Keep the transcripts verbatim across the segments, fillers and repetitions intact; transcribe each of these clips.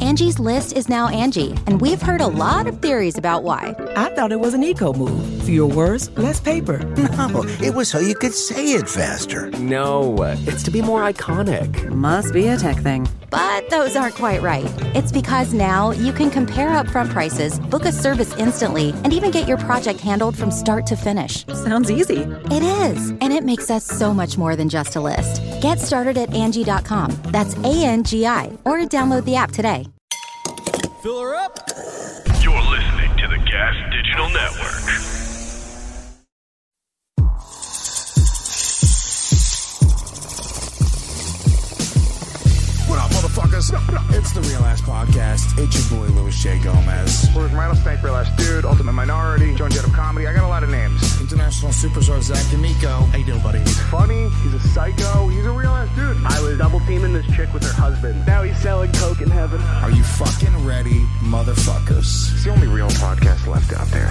Angie's List is now Angie, and we've heard a lot of theories about why. I thought it was an eco move. Fewer words, less paper. No, it was so you could say it faster. No, it's to be more iconic. Must be a tech thing. But those aren't quite right. It's because now you can compare upfront prices, book a service instantly, and even get your project handled from start to finish. Sounds easy. It is, and it makes us so much more than just a list. Get started at Angie dot com. That's A N G I, or download the app today. Fill her up. You're listening to the Gas Digital Network. What up, motherfuckers? It's the Real Ass Podcast. It's your boy, Louis J. Gomez. Where's Rattlesnake, Real Ass Dude, Ultimate Minority, Joan Jett of Comedy. I got a lot of names. International superstar Zach D'Amico. How you doing, buddy? He's funny. He's a psycho. He's a real ass dude. I was double teaming this chick with her husband. Now he's selling coke in heaven. Are you fucking ready, motherfuckers? It's the only real podcast left out there.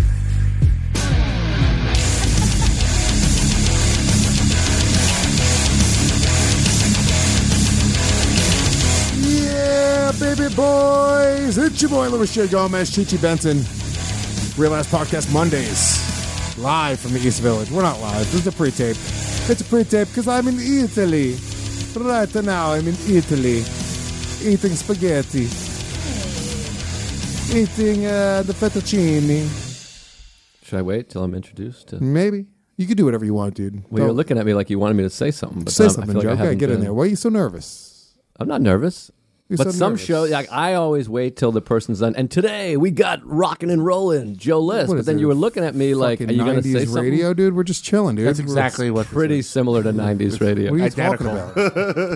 Yeah, baby boys. It's your boy, Louis J. Gomez, Chichi Benson. Real Ass Podcast Mondays. Live from the East Village. We're not live. This is a pre-tape. It's a pre-tape because I'm in Italy. Right now, I'm in Italy. Eating spaghetti. Eating uh, the fettuccine. Should I wait till I'm introduced? To... Maybe. You can do whatever you want, dude. Well, Don't... you're looking at me like you wanted me to say something. But say I'm, something, I feel Joe. like Okay, get been... in there. Why are you so nervous? I'm not nervous. You're but so some nervous. show, like I always wait till the person's done. And today we got rocking and rolling, Joe List. What But is then it, you were looking at me like, are you going to say something? radio, dude? We're just chilling, dude. That's exactly what. Pretty similar to nineties radio. What are you Identical. talking about?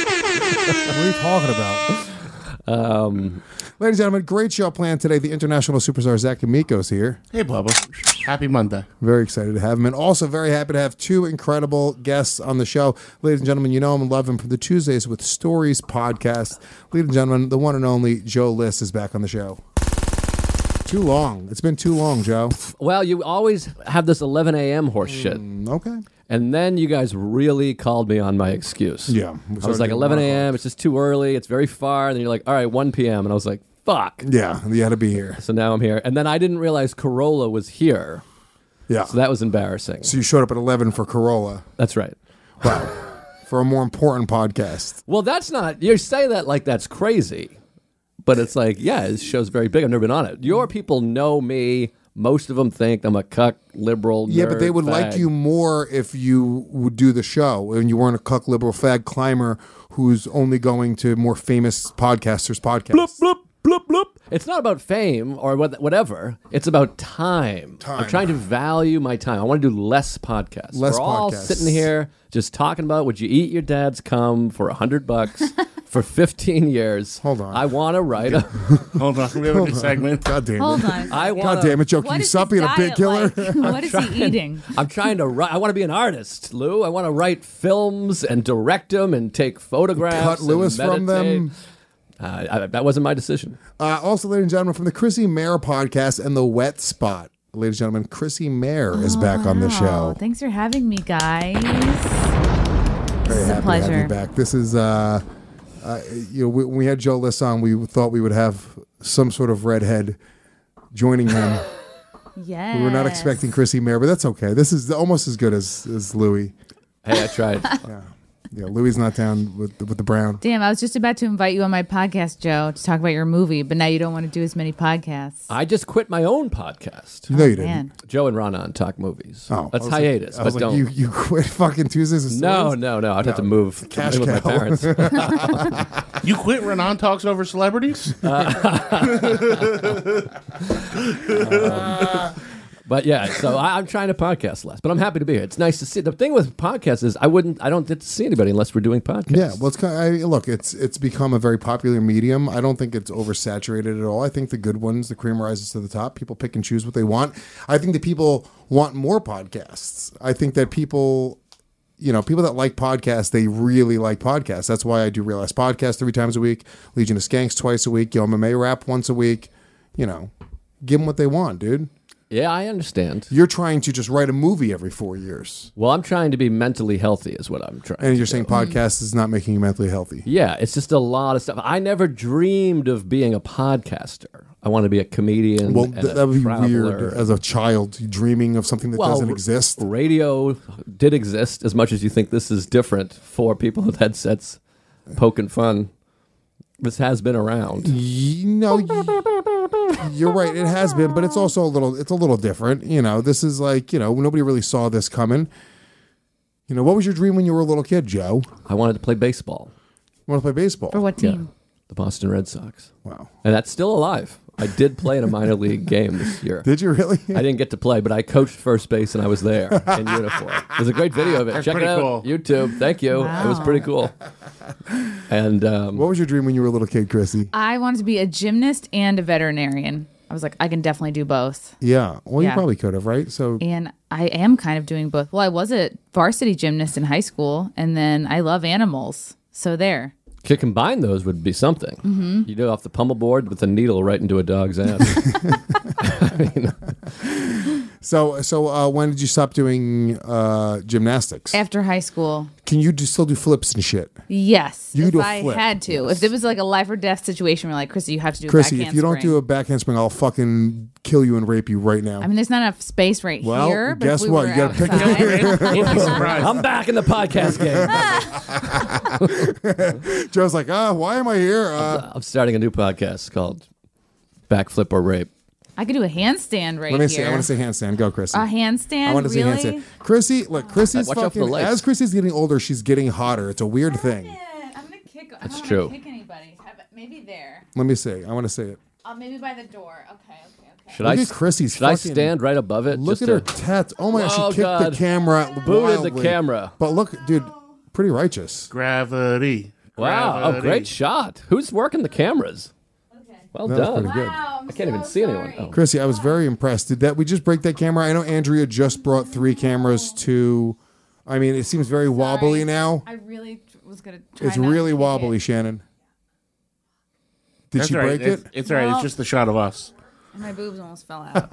What are you talking about? Um, Ladies and gentlemen, great show planned today. The international superstar Zach D'Amico's here. Hey, Bubba. Happy Monday. Very excited to have him. And also very happy to have two incredible guests on the show. Ladies and gentlemen, you know him and love him from the Tuesdays with Stories podcast. Ladies and gentlemen, the one and only Joe List is back on the show. Too long. It's been too long, Joe. Well, you always have this eleven a.m. horse shit. Mm, okay. And then you guys really called me on my excuse. Yeah. I was like, eleven a.m., it's just too early, it's very far. And then you're like, all right, one p.m. And I was like, fuck. Yeah, you had to be here. So now I'm here. And then I didn't realize Corolla was here. Yeah. So that was embarrassing. So you showed up at eleven for Corolla. That's right. Wow. For a more important podcast. Well, that's not, you say that like that's crazy. But it's like, yeah, this show's very big. I've never been on it. Your people know me. Most of them think I'm a cuck, liberal, nerd, Yeah, but they would fag. like you more if you would do the show and you weren't a cuck, liberal, fag climber who's only going to more famous podcasters' podcasts. Bloop, bloop, bloop, bloop. It's not about fame or what- whatever. It's about time. Time. I'm trying to value my time. I want to do less podcasts. Less We're all podcasts. sitting here just talking about would you eat your dad's cum for a hundred bucks for fifteen years. Hold on. I want to write a... Hold on. We have a new segment. God damn it. Hold on. I wanna, God damn it, Joe. What Can you is stop his being a big diet killer? like? What is he eating? I'm trying to write. I want to be an artist, Lou. I want to write films and direct them and take photographs. Cut Lewis and from them. Uh, I, that wasn't my decision. Uh, also, ladies and gentlemen, from the Chrissy Mayer podcast and The Wet Spot. Ladies and gentlemen, Chrissy Mayer is back on the show. Thanks for having me, guys. Very This is a happy to pleasure. have you back. This is, uh, uh, you know, we, when we had Joe List on, we thought we would have some sort of redhead joining him. Yes. We were not expecting Chrissy Mayer, but that's okay. This is almost as good as, as Louis. Hey, I tried. Yeah. Yeah, Louis not down with with the brown. Damn, I was just about to invite you on my podcast, Joe, to talk about your movie, but now you don't want to do as many podcasts. I just quit my own podcast. No, you Man. didn't. Joe and Ronan talk movies. Oh, That's I was hiatus, like, I was but like, don't. You, you quit fucking Tuesdays and no, Stories? no, no. I'd have to move Cash in with my cow. parents. You quit Renan Talks over celebrities? um, But yeah, so I, I'm trying to podcast less, but I'm happy to be here. It's nice to see. The thing with podcasts is I wouldn't, I don't get to see anybody unless we're doing podcasts. Yeah, well, it's kind of, I, look, it's it's become a very popular medium. I don't think it's oversaturated at all. I think the good ones, the cream rises to the top. People pick and choose what they want. I think that people want more podcasts. I think that people, you know, people that like podcasts, they really like podcasts. That's why I do Real Ass Podcast three times a week, Legion of Skanks twice a week, Yo M M A Rap once a week. You know, give them what they want, dude. Yeah, I understand. You're trying to just write a movie every four years. Well, I'm trying to be mentally healthy is what I'm trying And to you're do. saying podcast is not making you mentally healthy. Yeah, it's just a lot of stuff. I never dreamed of being a podcaster. I want to be a comedian. Well, and th- a that would be traveler. weird as a child, dreaming of something that Well, doesn't r- exist. Radio did exist as much as you think this is different for people with headsets poking fun. This has been around. You know, y- you're right. It has been, but it's also a little. It's a little different. You know, this is like you know nobody really saw this coming. You know, what was your dream when you were a little kid, Joe? I wanted to play baseball. You want to play baseball? For what team? The Boston Red Sox. Wow. And that's still alive. I did play in a minor league game this year. Did you really? I didn't get to play, but I coached first base and I was there in uniform. There's a great video of it. That's Check it pretty out. cool. YouTube. Thank you. Wow. It was pretty cool. And um, What was your dream when you were a little kid, Chrissy? I wanted to be a gymnast and a veterinarian. I was like, I can definitely do both. Yeah. Well, you Yeah. probably could have, right? So And I am kind of doing both. Well, I was a varsity gymnast in high school, and then I love animals. So there. to combine those would be something. Mm-hmm. You do off the pummel board with a needle right into a dog's ass. I mean, So, so uh, when did you stop doing uh, gymnastics? After high school. Can you do, still do flips and shit? Yes. You can if do a I flip. had to. If it was like a life or death situation where like, Chrissy, you have to do a Chrissy, backhand if you don't spring. do a backhand spring, I'll fucking kill you and rape you right now. I mean, there's not enough space right Well, here. But guess if we what? were You gotta pick outside- You'd be surprised. I'm back in the podcast game. Joe's like, ah, why am I here? Uh, I'm starting a new podcast called Backflip or Rape. I could do a handstand right let me here. see. I want to say handstand. Go, Chrissy. A handstand? I want to really? say handstand. Chrissy, look, Chrissy's Watch out for the fucking. legs. As Chrissy's getting older, she's getting hotter. It's a weird thing. I'm gonna kick. I That's don't true. want to kick anybody. How about- Maybe there. Let me see. I want to say it. Uh, maybe by the door. Okay. Okay. Okay. Should Look I at Chrissy's Should I fucking- stand right above it? Look just at to- her tats. Oh my gosh, Oh, she kicked God. the camera. Booted the wildly. camera. But look, dude, pretty righteous. Gravity. Wow! Gravity. Oh, great shot. Who's working the cameras? Well That was done. pretty good. Wow, I'm I can't so even see anyone. sorry. Oh. Chrissy, I was very impressed. Did that we just break that camera? I know Andrea just brought three cameras to. I mean, it seems very wobbly Sorry. now. I really tr- was gonna. Try It's not to really kick wobbly, it. Shannon. Did That's she all right. break It's, it? it's all right. No. It's just the shot of us. And my boobs almost fell out.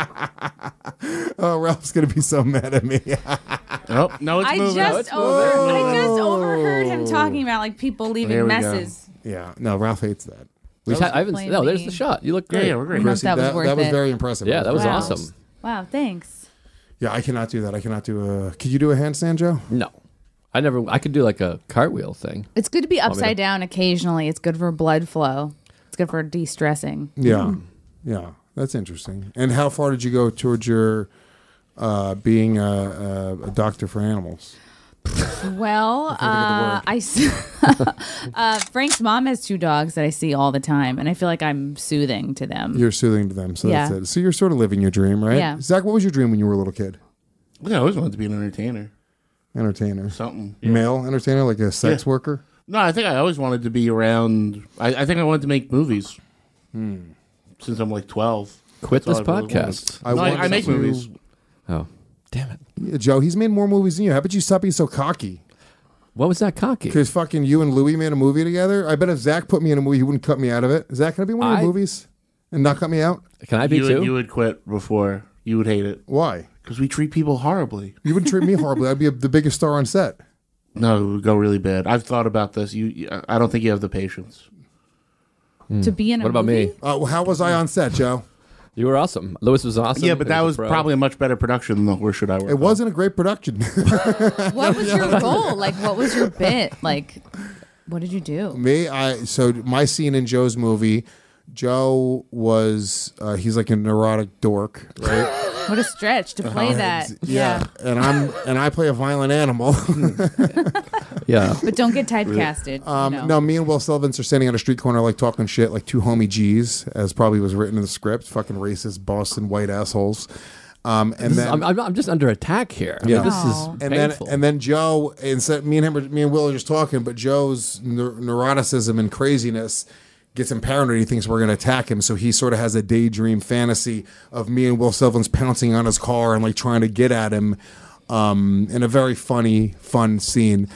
Oh, Ralph's gonna be so mad at me. Oh, no, it's I moving. just it's over, moving. I just overheard him talking about like people leaving There we go. messes. yeah, no, Ralph hates that. We That ha- I haven't. was No, there's me. the shot. You look Yeah, great. yeah, we're great. I don't know if Chrissy, that was that, worth that was it. very impressive. Yeah, that was Wow. awesome. Wow, thanks. Yeah, I cannot do that. I cannot do a. Could you do a handstand, Joe? No, I never. I could do like a cartwheel thing. It's good to be me to- upside down occasionally. It's good for blood flow. It's good for de-stressing. Yeah, yeah, that's interesting. And how far did you go towards your uh, being a, a, a doctor for animals? Well, think of the uh, word. I s- uh, Frank's mom has two dogs that I see all the time, and I feel like I'm soothing to them. You're soothing to them, so that's Yeah. it. So you're sort of living your dream, right? Yeah. Zach, what was your dream when you were a little kid? Yeah, I always wanted to be an entertainer. Entertainer, Something. male entertainer, like a sex Yeah. worker. No, I think I always wanted to be around. I, I think I wanted to make movies since I'm like twelve. Quit That's this all I really podcast. I No, I, wanted I make to- movies. Oh, damn it! Yeah, Joe, he's made more movies than you. How about you stop being so cocky? What was that cocky? Because fucking you and Louie made a movie together. I bet if Zach put me in a movie, he wouldn't cut me out of it. Is Zach going to be in one of I- your movies and not cut me out? Can I be You too? would, you would quit before. You would hate it Why? because we treat people horribly. You wouldn't treat me horribly. I'd be a, the biggest star on set. No, it would go really bad. I've thought about this. You, I don't think you have the patience. To be in a What about movie? me? Uh, well, how was I on set, Joe? You were awesome. Lewis was awesome. yeah, but He that a was pro. probably a much better production than Where Should I Work? It wasn't a great production. What was your goal? Like, what was your bit? Like, what did you do? Me, I so my scene in Joe's movie, Joe was uh, he's like a neurotic dork, right? What a stretch to play that. Yeah. and I'm and I play a violent animal. Yeah. But don't get typecasted. Um, you know. No, me and Will Sullivan are standing on a street corner, like talking shit, like two homie G's, as probably was written in the script. Fucking racist Boston white assholes. Um, and This is- then I'm, I'm, I'm just under attack here. I mean, Yeah. this is Oh. and then painful. and then Joe, instead, me and him, are- me and Will are just talking, but Joe's neur- neuroticism and craziness gets him paranoid. He thinks we're going to attack him, so he sort of has a daydream fantasy of me and Will Sullivan's pouncing on his car and like trying to get at him, um, in a very funny, fun scene.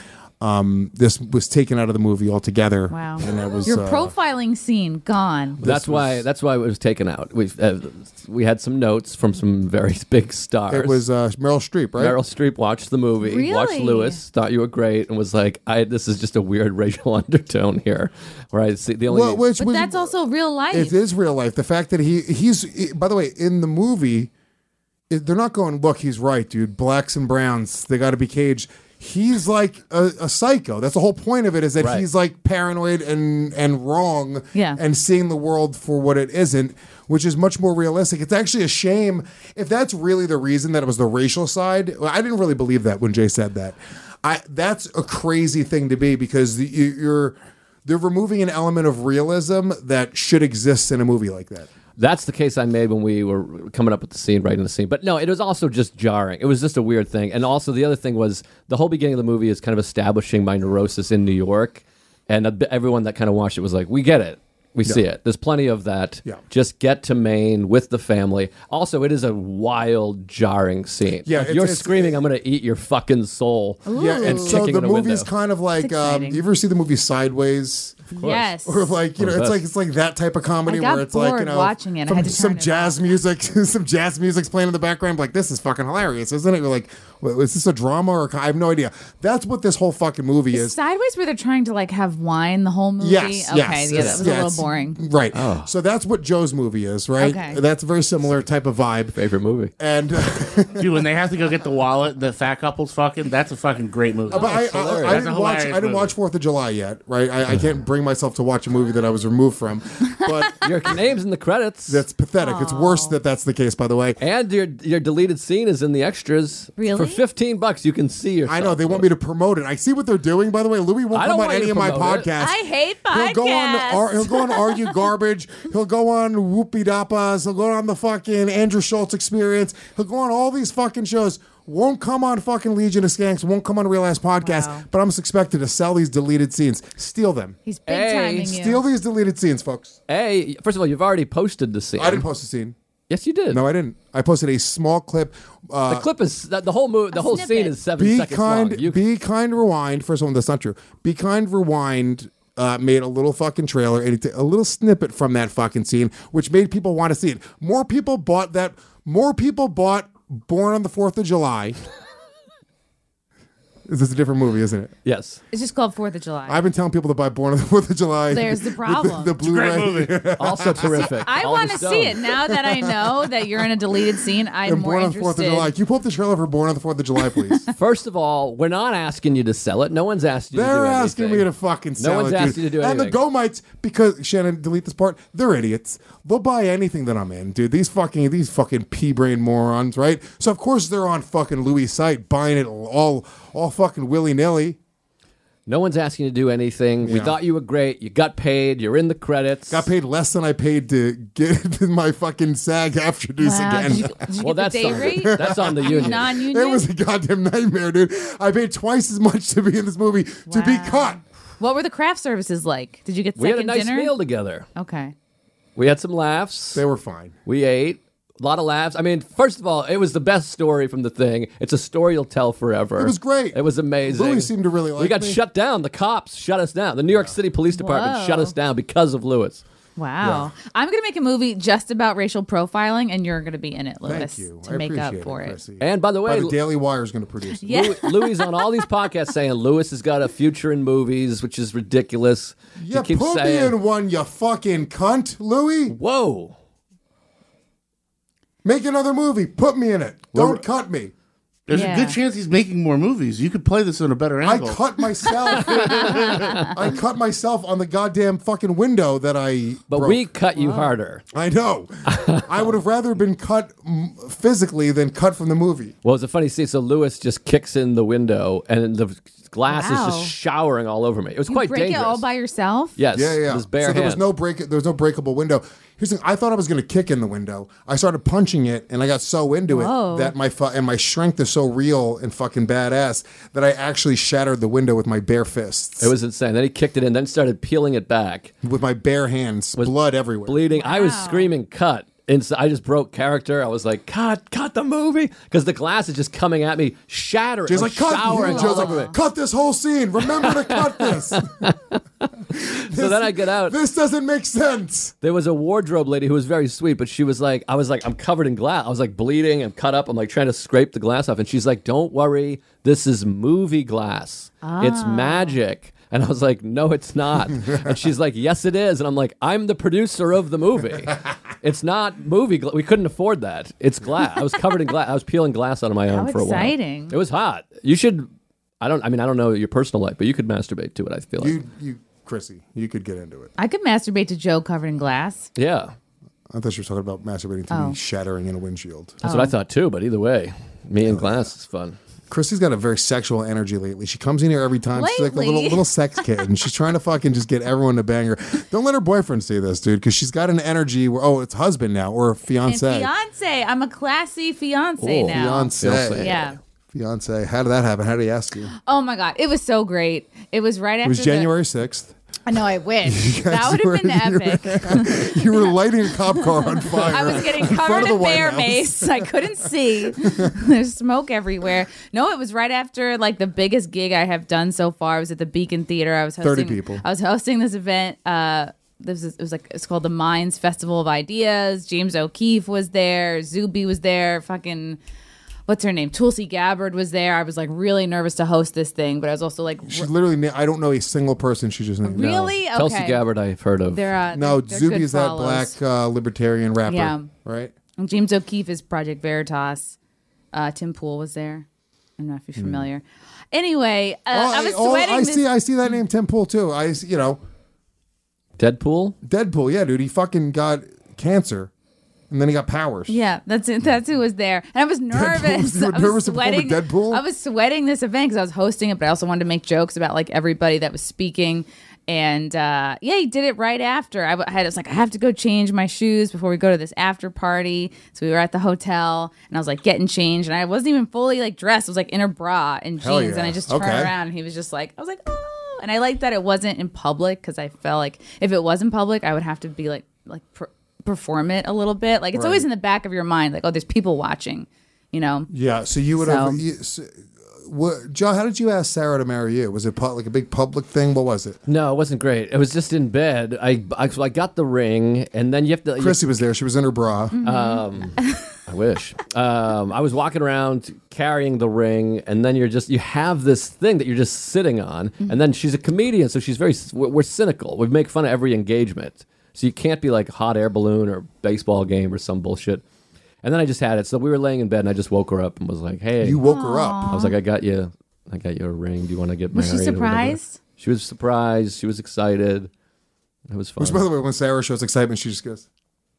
Um, this was taken out of the movie altogether. Wow. And that was Your uh, profiling scene gone. That's why. That's why it was taken out. We uh, we had some notes from some very big stars. It was uh, Meryl Streep, right? Meryl Streep watched the movie, Really? watched Lewis, thought you were great, and was like, "I this is just a weird racial undertone here." Where I see the only Well, which But was- that's also real life. It is real life. The fact that he he's he- by the way in the movie, it, they're not going. Look, he's right, dude. Blacks and browns, they got to be caged. He's like a, a psycho. That's the whole point of it. Is that Right. he's like paranoid and and wrong, Yeah. and seeing the world for what it isn't, which is much more realistic. It's actually a shame if that's really the reason that it was the racial side. Well, I didn't really believe that when Jay said that. I that's a crazy thing to be because the, you, you're they're removing an element of realism that should exist in a movie like that. That's the case I made when we were coming up with the scene, writing the scene. But no, it was also just jarring. It was just a weird thing. And also the other thing was the whole beginning of the movie is kind of establishing my neurosis in New York. And a- everyone that kind of watched it was like, we get it. We see it. There's plenty of that. Yeah. Just get to Maine with the family. Also, it is a wild, jarring scene. Yeah, If it's- you're it's- screaming, I'm going to eat your fucking soul. Yeah, and and so kicking the in a movie's window. kind of like It's um, exciting. you ever see the movie Sideways? Yes. Or like you know, One of it's the like best. it's like that type of comedy I got where it's like you bored know, watching it. I some, had to some turn it jazz music, some jazz music's playing in the background. Like this is fucking hilarious, isn't it? You're like, well, is this a drama or a, I have no idea. That's what this whole fucking movie is. Sideways where they're trying to like have wine the whole movie. Yes, Okay, yes, yeah, yes, that was yeah, a it's- little boring. Right. So that's what Joe's movie is, right? Okay. That's a very similar type of vibe. Favorite movie. And Dude, when they have to go get the wallet, the fat couple's fucking, that's a fucking great movie. but I, I, I That's a didn't watch. hilarious I didn't movie. watch Fourth of July yet, right? I, I can't bring myself to watch a movie that I was removed from. But Your name's in the credits. that's pathetic. It's worse that that's the case, by the way. And your your deleted scene is in the extras. Really? For fifteen bucks, you can see yourself. I know they want me to promote it. I see what they're doing. By the way, Louis won't I don't come on want you any to of my promote it. podcasts. I hate He'll go on. podcasts. Ar- he'll go on Argue Garbage. He'll go on Whoopie Dappas. He'll go on the fucking Andrew Schultz Experience. He'll go on all these fucking shows. Won't come on fucking Legion of Skanks. Won't come on Real Ass Podcast. Wow. But I'm expected to sell these deleted scenes. Steal them. He's big Hey, timing you. Steal these deleted scenes, folks. A, first of all, you've already posted the scene. I didn't post a scene. Yes, you did. No, I didn't. I posted a small clip. Uh, the clip is the the whole movie. The whole snippet. scene is seven Be seconds kind. long. You, Be kind. Rewind. First one, that's not true. Be kind. Rewind. Uh, made a little fucking trailer and it- a little snippet from that fucking scene, which made people want to see it. More people bought that. More people bought Born on the Fourth of July. This is a different movie, isn't it? yes. It's just called Fourth of July. I've been telling people to buy Born on the Fourth of July. There's the with problem. The, the Blu-ray. movie. Also terrific. I Oliver want to Stone. see it now that I know that you're in a deleted scene. I'm And more Born on the Fourth of interested. July. Can you pull up the trailer for Born on the Fourth of July, please? First of all, we're not asking you to sell it. No one's asked you to do They're anything. asking me to fucking sell one's it, asked dude. you to do And the anything. Gomites, because Shannon, delete this part. They're idiots. They'll buy anything that I'm in, dude. These fucking these fucking pea-brain morons, right? So of course they're on fucking Louis' site buying it all all fucking willy-nilly. No one's asking you to do anything. We Yeah. thought you were great. You got paid. You're in the credits. Got paid less than I paid to get my fucking SAG after dues Wow. again. Did you, did you Well, get that's the day on, rate? that's on the union. Non-union? It was a goddamn nightmare, dude. I paid twice as much to be in this movie to be Wow. cut. What were the craft services like? Did you get We had a second nice dinner? meal together. Okay. We had some laughs. They were fine. We ate. A lot of laughs. I mean, first of all, it was the best story from the thing. It's a story you'll tell forever. It was great. It was amazing. Louis seemed to really We like got me. shut down. The cops shut us down. The New York City Police Department Whoa. shut us down because of Lewis. Wow. I'm going to make a movie just about racial profiling, and you're going to be in it, Lewis, Thank you. to I make appreciate up for it. Chrissy. And by the way, By the Daily Wire is going to produce it. Yeah. Louis, Louis is on all these podcasts saying Lewis has got a future in movies, which is ridiculous. You he keeps put saying, me in one, you fucking cunt, Louis. "Whoa." Make another movie. Put me in it. Don't cut me. There's Yeah. a good chance he's making more movies. You could play this in a better I angle. cut myself. I cut myself on the goddamn fucking window that I. But broke. we cut you harder. I know. I would have rather been cut mm, physically than cut from the movie. Well, it's a funny scene. So Lewis just kicks in the window, and the glass Wow. is just showering all over me. It was You quite break dangerous. it all by yourself? yes, Yeah, yeah. His bare so there was hand. no break. There was no breakable window. Here's the thing. I thought I was going to kick in the window. I started punching it, and I got so into Whoa. it that my fu- and my strength is so real and fucking badass that I actually shattered the window with my bare fists. It was insane. Then he kicked it in, then started peeling it back, with my bare hands, blood everywhere. bleeding. I was Wow. screaming, "Cut!" And so I just broke character. I was like, cut, cut the movie. Because the glass is just coming at me, shattering. Jay's like, cut. showering Jay's all over like, me. cut this whole scene. Remember to cut this. So then I get out. This doesn't make sense. There was a wardrobe lady who was very sweet, but she was like, I was like, I'm covered in glass. I was like bleeding and cut up. I'm like trying to scrape the glass off. And she's like, don't worry. This is movie glass. It's magic. And I was like, no, it's not. And she's like, yes, it is. And I'm like, I'm the producer of the movie. It's not movie glass. We couldn't afford that. It's glass. I was covered in glass. I was peeling glass out of my own How for a while. exciting. It was hot. You should, I don't, I mean, I don't know your personal life, but you could masturbate to it, I feel like. You, you, Chrissy, you could get into it. I could masturbate to Joe covered in glass. Yeah. I thought you were talking about masturbating to Oh. me shattering in a windshield. That's what I thought too, but either way, me and glass is fun. Chrissy's got a very sexual energy lately. She comes in here every time. She's like a little Lately? little sex kid, and she's trying to fucking just get everyone to bang her. Don't let her boyfriend see this, dude, because she's got an energy where, oh, it's husband now or And fiance. fiance. I'm a classy fiance Ooh. now. Fiance. Fiancé. Yeah. Fiance. How did that happen? How did he ask you? Oh my God. It was so great. It was right after It was the- January sixth. I know, I wish. guys That would were- have been epic. You were lighting a cop car on fire. I was getting in front covered of the in White bear House. mace. I couldn't see. There's smoke everywhere. No, it was right after like the biggest gig I have done so far. I was at the Beacon Theater. I was hosting, thirty people. I was hosting this event. Uh, this was, it was like it's called the Minds Festival of Ideas. James O'Keefe was there. Zuby was there. Fucking. What's her name? Tulsi Gabbard was there. I was like really nervous to host this thing, but I was also like, She's literally, na- I don't know a single person she just named. really? Okay. Tulsi Gabbard, I've heard of. They're, uh, No, they're, they're Zuby good is that follows. black uh, libertarian rapper, Yeah. right? And James O'Keefe is Project Veritas. Uh, Tim Pool was there. I don't know if you're familiar. Anyway, uh, Hmm. Oh, I was oh, sweating. I this- see. I see that name, Tim Pool, too. I, see- you know, Deadpool? Deadpool. Yeah, dude. He fucking got cancer, and then he got powers. Yeah, that's it. That's who was there, and I was nervous. You were I was nervous to perform with sweating. Deadpool? I was sweating this event because I was hosting it, but I also wanted to make jokes about like everybody that was speaking. And uh, yeah, he did it right after. I w- I had. It's like I have to go change my shoes before we go to this after party. So we were at the hotel, and I was like getting changed, and I wasn't even fully like dressed. I was like in a bra and jeans, Hell yeah. and I just turned Okay. around, and he was just like, I was like, oh. And I liked that it wasn't in public because I felt like if it was in public, I would have to be like like. Pr- perform it a little bit. Like it's Right. always in the back of your mind, like, oh, there's people watching, you know? Yeah. So you would So- have. You, so, what, Joe, how did you ask Sarah to marry you? Was it pu- like a big public thing? What was it? No, it wasn't great. It was just in bed. I, I, so I got the ring, and then you have to. you- Chrissy was there. She was in her bra. Um, I wish. Um, I was walking around carrying the ring, and then you're just you have this thing that you're just sitting on, and then she's a comedian, so she's very. We're, we're cynical. We make fun of every engagement, so you can't be like hot air balloon or baseball game or some bullshit. And then I just had it. So we were laying in bed, and I just woke her up and was like, "Hey." You woke her up. I was like, "I got you. I got you a ring. Do you want to get Was married?" she or whatever?" surprised? She was surprised. She was excited. It was fun. Which, by the way, when Sarah shows excitement, she just goes.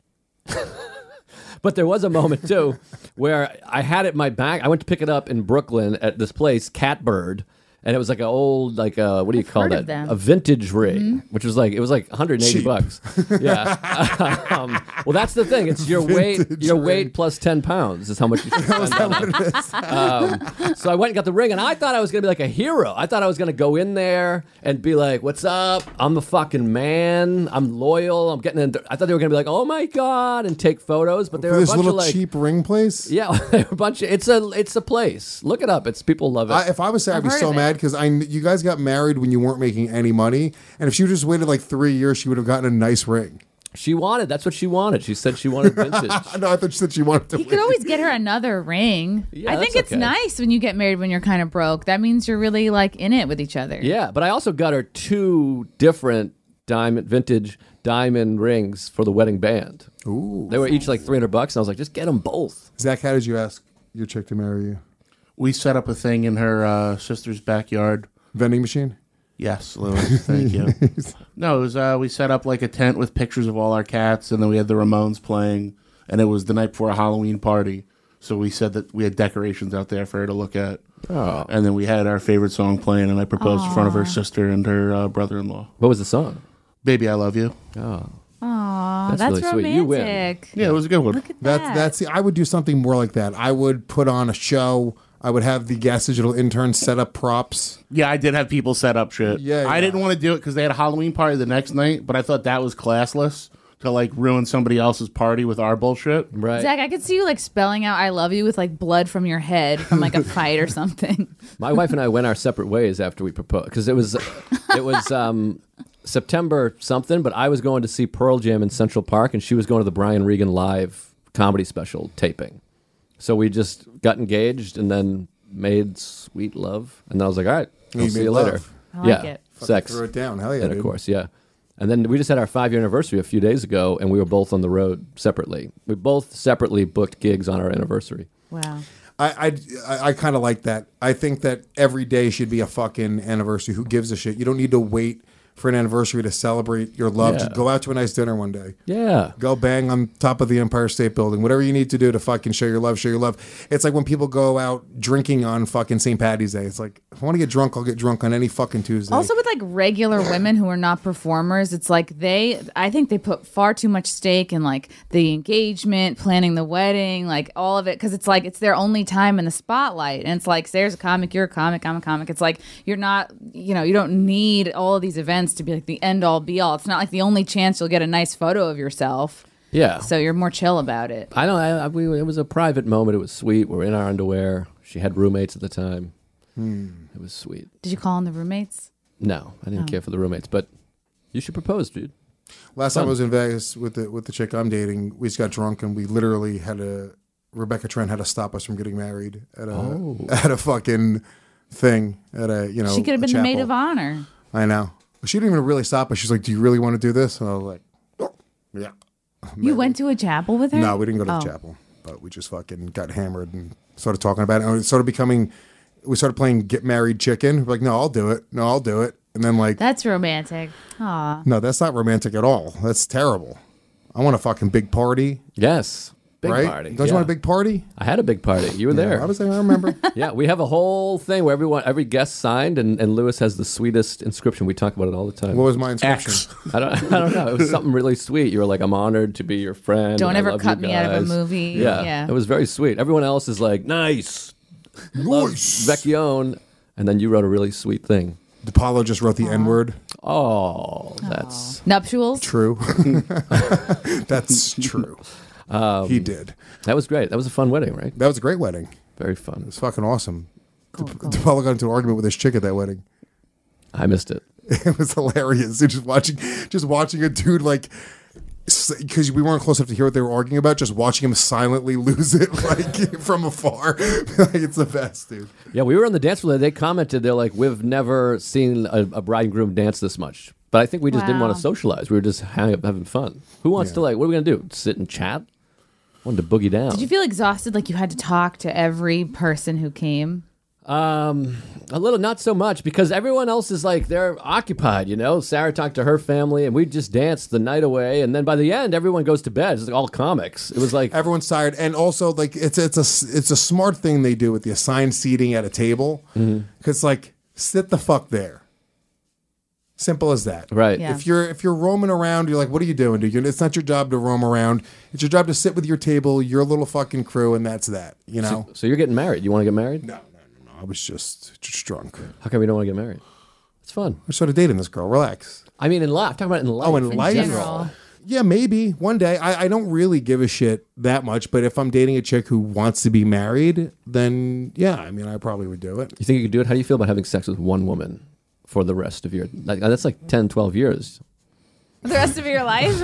But there was a moment too where I had it in my bag. I went to pick it up in Brooklyn at this place, Catbird, and it was like an old, like a, what do you I've call heard that? of them. A vintage ring, which was like it was like one hundred eighty Cheap. bucks. Yeah. um, well, that's the thing. It's your weight. Vintage Your ring. weight plus ten pounds is how much you should spend on it. Um, so I went and got the ring, and I thought I was gonna be like a hero. I thought I was gonna go in there and be like, "What's up? I'm the fucking man. I'm loyal. I'm getting in." I thought they were gonna be like, "Oh my god," and take photos. But they For were a this bunch little of like, cheap ring place? yeah, they're a bunch of. It's a it's a place. Look it up. It's people love it. I, if I was Sarah, I'd be heard so of it. mad because I kn- you guys got married when you weren't making any money, and if she just waited like three years, she would have gotten a nice ring. she wanted. That's what she wanted. She said she wanted vintage. No, I thought she said she wanted to. He could always get her another ring. Yeah, I think that's it's okay. nice when you get married when you're kind of broke. That means you're really like in it with each other. Yeah, but I also got her two different diamond vintage diamond rings for the wedding band. Ooh. They were each like three hundred bucks, and I was like, just get them both. Zach, how did you ask your chick to marry you? We set up a thing in her uh, sister's backyard. Vending machine? Yes, Lewis. Thank you. No, it was uh, we set up like a tent with pictures of all our cats, and then we had the Ramones playing, and it was the night before a Halloween party. So we said that we had decorations out there for her to look at. Oh. And then we had our favorite song playing, and I proposed in front of her sister and her uh, brother-in-law. What was the song? Baby, I Love You. Oh, Aw, That's that's, really sweet. romantic. You win. Yeah, it was a good one. Look at That's that. that's the, I would do something more like that. I would put on a show. I would have the Gas Digital interns set up props. Yeah, I did have people set up shit. Yeah, I yeah. didn't want to do it because they had a Halloween party the next night, but I thought that was classless. to like ruin somebody else's party with our bullshit. Right. Zach, I could see you like spelling out "I love you" with like blood from your head from like a fight or something. My wife and I went our separate ways after we proposed because it was it was um, September something, but I was going to see Pearl Jam in Central Park, and she was going to the Brian Regan live comedy special taping. So we just got engaged and then made sweet love, and then I was like, all right, I'll You see made you later. love. I like yeah, it. sex. Throw it down. Hell yeah, and of dude. course, yeah. And then we just had our five-year anniversary a few days ago, and we were both on the road separately. We both separately booked gigs on our anniversary. Wow. I I, I kind of like that. I think that every day should be a fucking anniversary. Who gives a shit? You don't need to wait for an anniversary to celebrate your love. Yeah. Just go out to a nice dinner one day. Yeah. Go bang on top of the Empire State Building. Whatever you need to do to fucking show your love, show your love. It's like when people go out drinking on fucking Saint Patty's Day. It's like, if I want to get drunk, I'll get drunk on any fucking Tuesday. Also, with like regular women who are not performers, it's like they, I think they put far too much stake in like the engagement, planning the wedding, like all of it, because it's like it's their only time in the spotlight. And it's like, there's a comic, you're a comic, I'm a comic. It's like you're not, you know, you don't need all of these events to be like the end all be all. It's not like the only chance you'll get a nice photo of yourself. Yeah. So you're more chill about it. I don't. I, I, we, it was a private moment. It was sweet. We're in our underwear. She had roommates at the time. Hmm. It was sweet. Did you call on the roommates? No, I didn't Oh. care for the roommates, but you should propose, dude. Last Fun. time I was in Vegas with the with the chick I'm dating, we just got drunk and we literally had to. Rebecca Trent had to stop us from getting married at a Oh. at a fucking thing at a you know. She could have a been the maid chapel. of honor. I know. She didn't even really stop us. She's like, "Do you really want to do this?" And I was like, oh, "Yeah." You went to a chapel with her? No, we didn't go to Oh. the chapel, but we just fucking got hammered and started talking about it. And it started becoming. We started playing Get Married Chicken. We're like, "No, I'll do it. No, I'll do it." And then like, That's romantic. Aw. no, that's not romantic at all. That's terrible. I want a fucking big party. Yes. Big right? party. Don't you yeah. want a big party? I had a big party. You were Yeah, there. I was there. I remember. Yeah, we have a whole thing where everyone, every guest signed, and, and Lewis has the sweetest inscription. We talk about it all the time. What was my inscription? X. I don't, I don't know. It was something really sweet. You were like, "I'm honored to be your friend. Don't and I ever love cut you me out of a guys." movie. Yeah, Yeah. it was very sweet. Everyone else is like, "Nice, Nice. Vecchione," and then you wrote a really sweet thing. DePaulo just wrote the N word. Oh, that's Nuptials? True. That's true. Um, he did. That was great. That was a fun wedding, right? That was a great wedding. Very fun. It was fucking awesome. Cool, De- cool. DePaulo got into an argument with his chick at that wedding. I missed it. It was hilarious. Dude, just watching, just watching a dude like, because we weren't close enough to hear what they were arguing about. Just watching him silently lose it, like from afar. Like, it's the best, dude. Yeah, we were on the dance floor. They commented, they're like, "We've never seen a, a bride and groom dance this much." But I think we just didn't Wow. want to socialize. We were just hang, having fun. Who wants Yeah. to like? What are we gonna do? Sit and chat? Wanted to boogie down. Did you feel exhausted, like you had to talk to every person who came? Um, a little, not so much, because everyone else is like they're occupied. You know, Sarah talked to her family, and we just danced the night away. And then by the end, everyone goes to bed. It's like all comics. It was like Everyone's tired, and also like it's it's a it's a smart thing they do with the assigned seating at a table, because like sit the fuck there. Simple as that. right. Yeah. If you're if you're roaming around, you're like, what are you doing, dude? It's not your job to roam around. It's your job to sit with your table, your little fucking crew, and that's that. You know. So you're getting married. You want to get married? No, no, no, no. I was just just drunk. How come you don't want to get married? It's fun. I started dating this girl. Relax. I mean, in life. I'm talking about in life. Oh, in life. general. Yeah, maybe one day. I, I don't really give a shit that much, but if I'm dating a chick who wants to be married, then yeah, I mean, I probably would do it. You think you could do it? How do you feel about having sex with one woman for the rest of your... Like, that's like ten, twelve years. The rest of your life?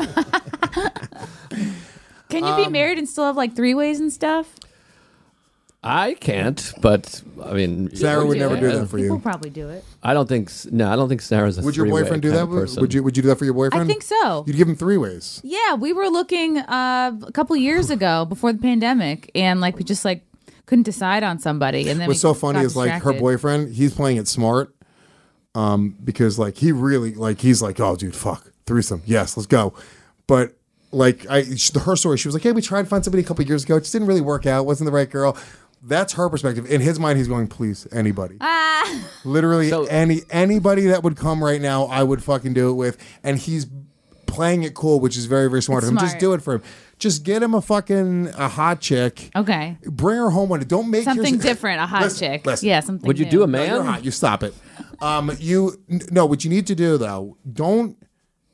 Can you be Um, married and still have like three ways and stuff? I can't, but I mean... Sarah would do never it. do that for People you. probably do it. I don't think... No, I don't think Sarah's a Would your three-way boyfriend do kind that? of person. Would you Would you do that for your boyfriend? I think so. You'd give him three ways. Yeah, we were looking uh, a couple years ago before the pandemic, and like we just like couldn't decide on somebody. And then What's we so funny got is like her distracted. boyfriend. He's playing it smart, um, because like he really like he's like, oh, dude, fuck threesome. Yes, let's go. But like I, she, her story, she was like, hey, we tried to find somebody a couple years ago. It just didn't really work out. Wasn't the right girl. That's her perspective. In his mind, he's going, please, anybody. Ah, Literally So- any anybody that would come right now, I would fucking do it with. And he's playing it cool, which is very, very smart It's of him. Just smart. do it for him. Just get him a fucking a hot chick. okay. Bring her home one. Don't make Something your, different, a hot Listen, chick. listen. Yeah, something. Would you new. do a No, man? you're hot. You stop it. Um, you n- no. What you need to do though, don't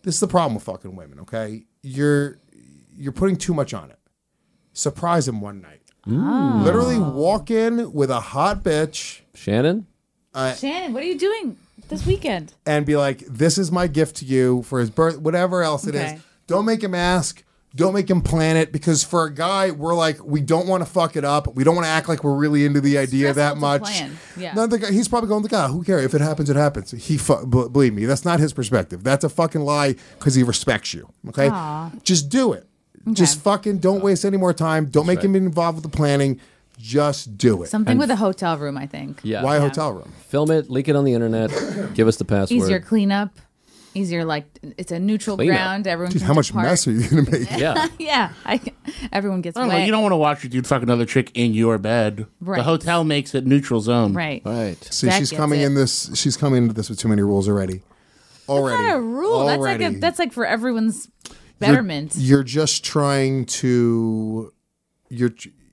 this is the problem with fucking women. Okay, you're you're putting too much on it. Surprise him one night. Oh. Literally walk in with a hot bitch, Shannon. Uh, Shannon, what are you doing this weekend? and be like, "This is my gift to you for his birth." Whatever else it Okay. is. Don't make him ask. Don't make him plan it, because for a guy, we're like, we don't want to fuck it up. We don't want to act like we're really into the idea that Stressful to much. plan. Yeah. No, the guy, he's probably going, the guy, who cares? If it happens, it happens. He, fu- b- believe me, that's not his perspective. That's a fucking lie because he respects you. Okay? Aw. Just do it. Just fucking don't waste any more time. Don't make him involved with the planning. Just do it. Something with a hotel room, I think. Yeah. Why a hotel room? Film it, leak it on the internet, give us the password. Easier cleanup. Easier, like, it's a neutral Cleanup. ground. Everyone Dude, can how much depart. mess are you going to make? Yeah. yeah. I, everyone gets I don't know. wet. You don't want to watch your dude fuck another chick in your bed. Right. The hotel makes it neutral zone. Right. Right. See, That she's gets coming it. in this. She's coming into this with too many rules already. Already. That's not a rule. That's like a, Already. that's like for everyone's betterment. You're, you're just trying to. You're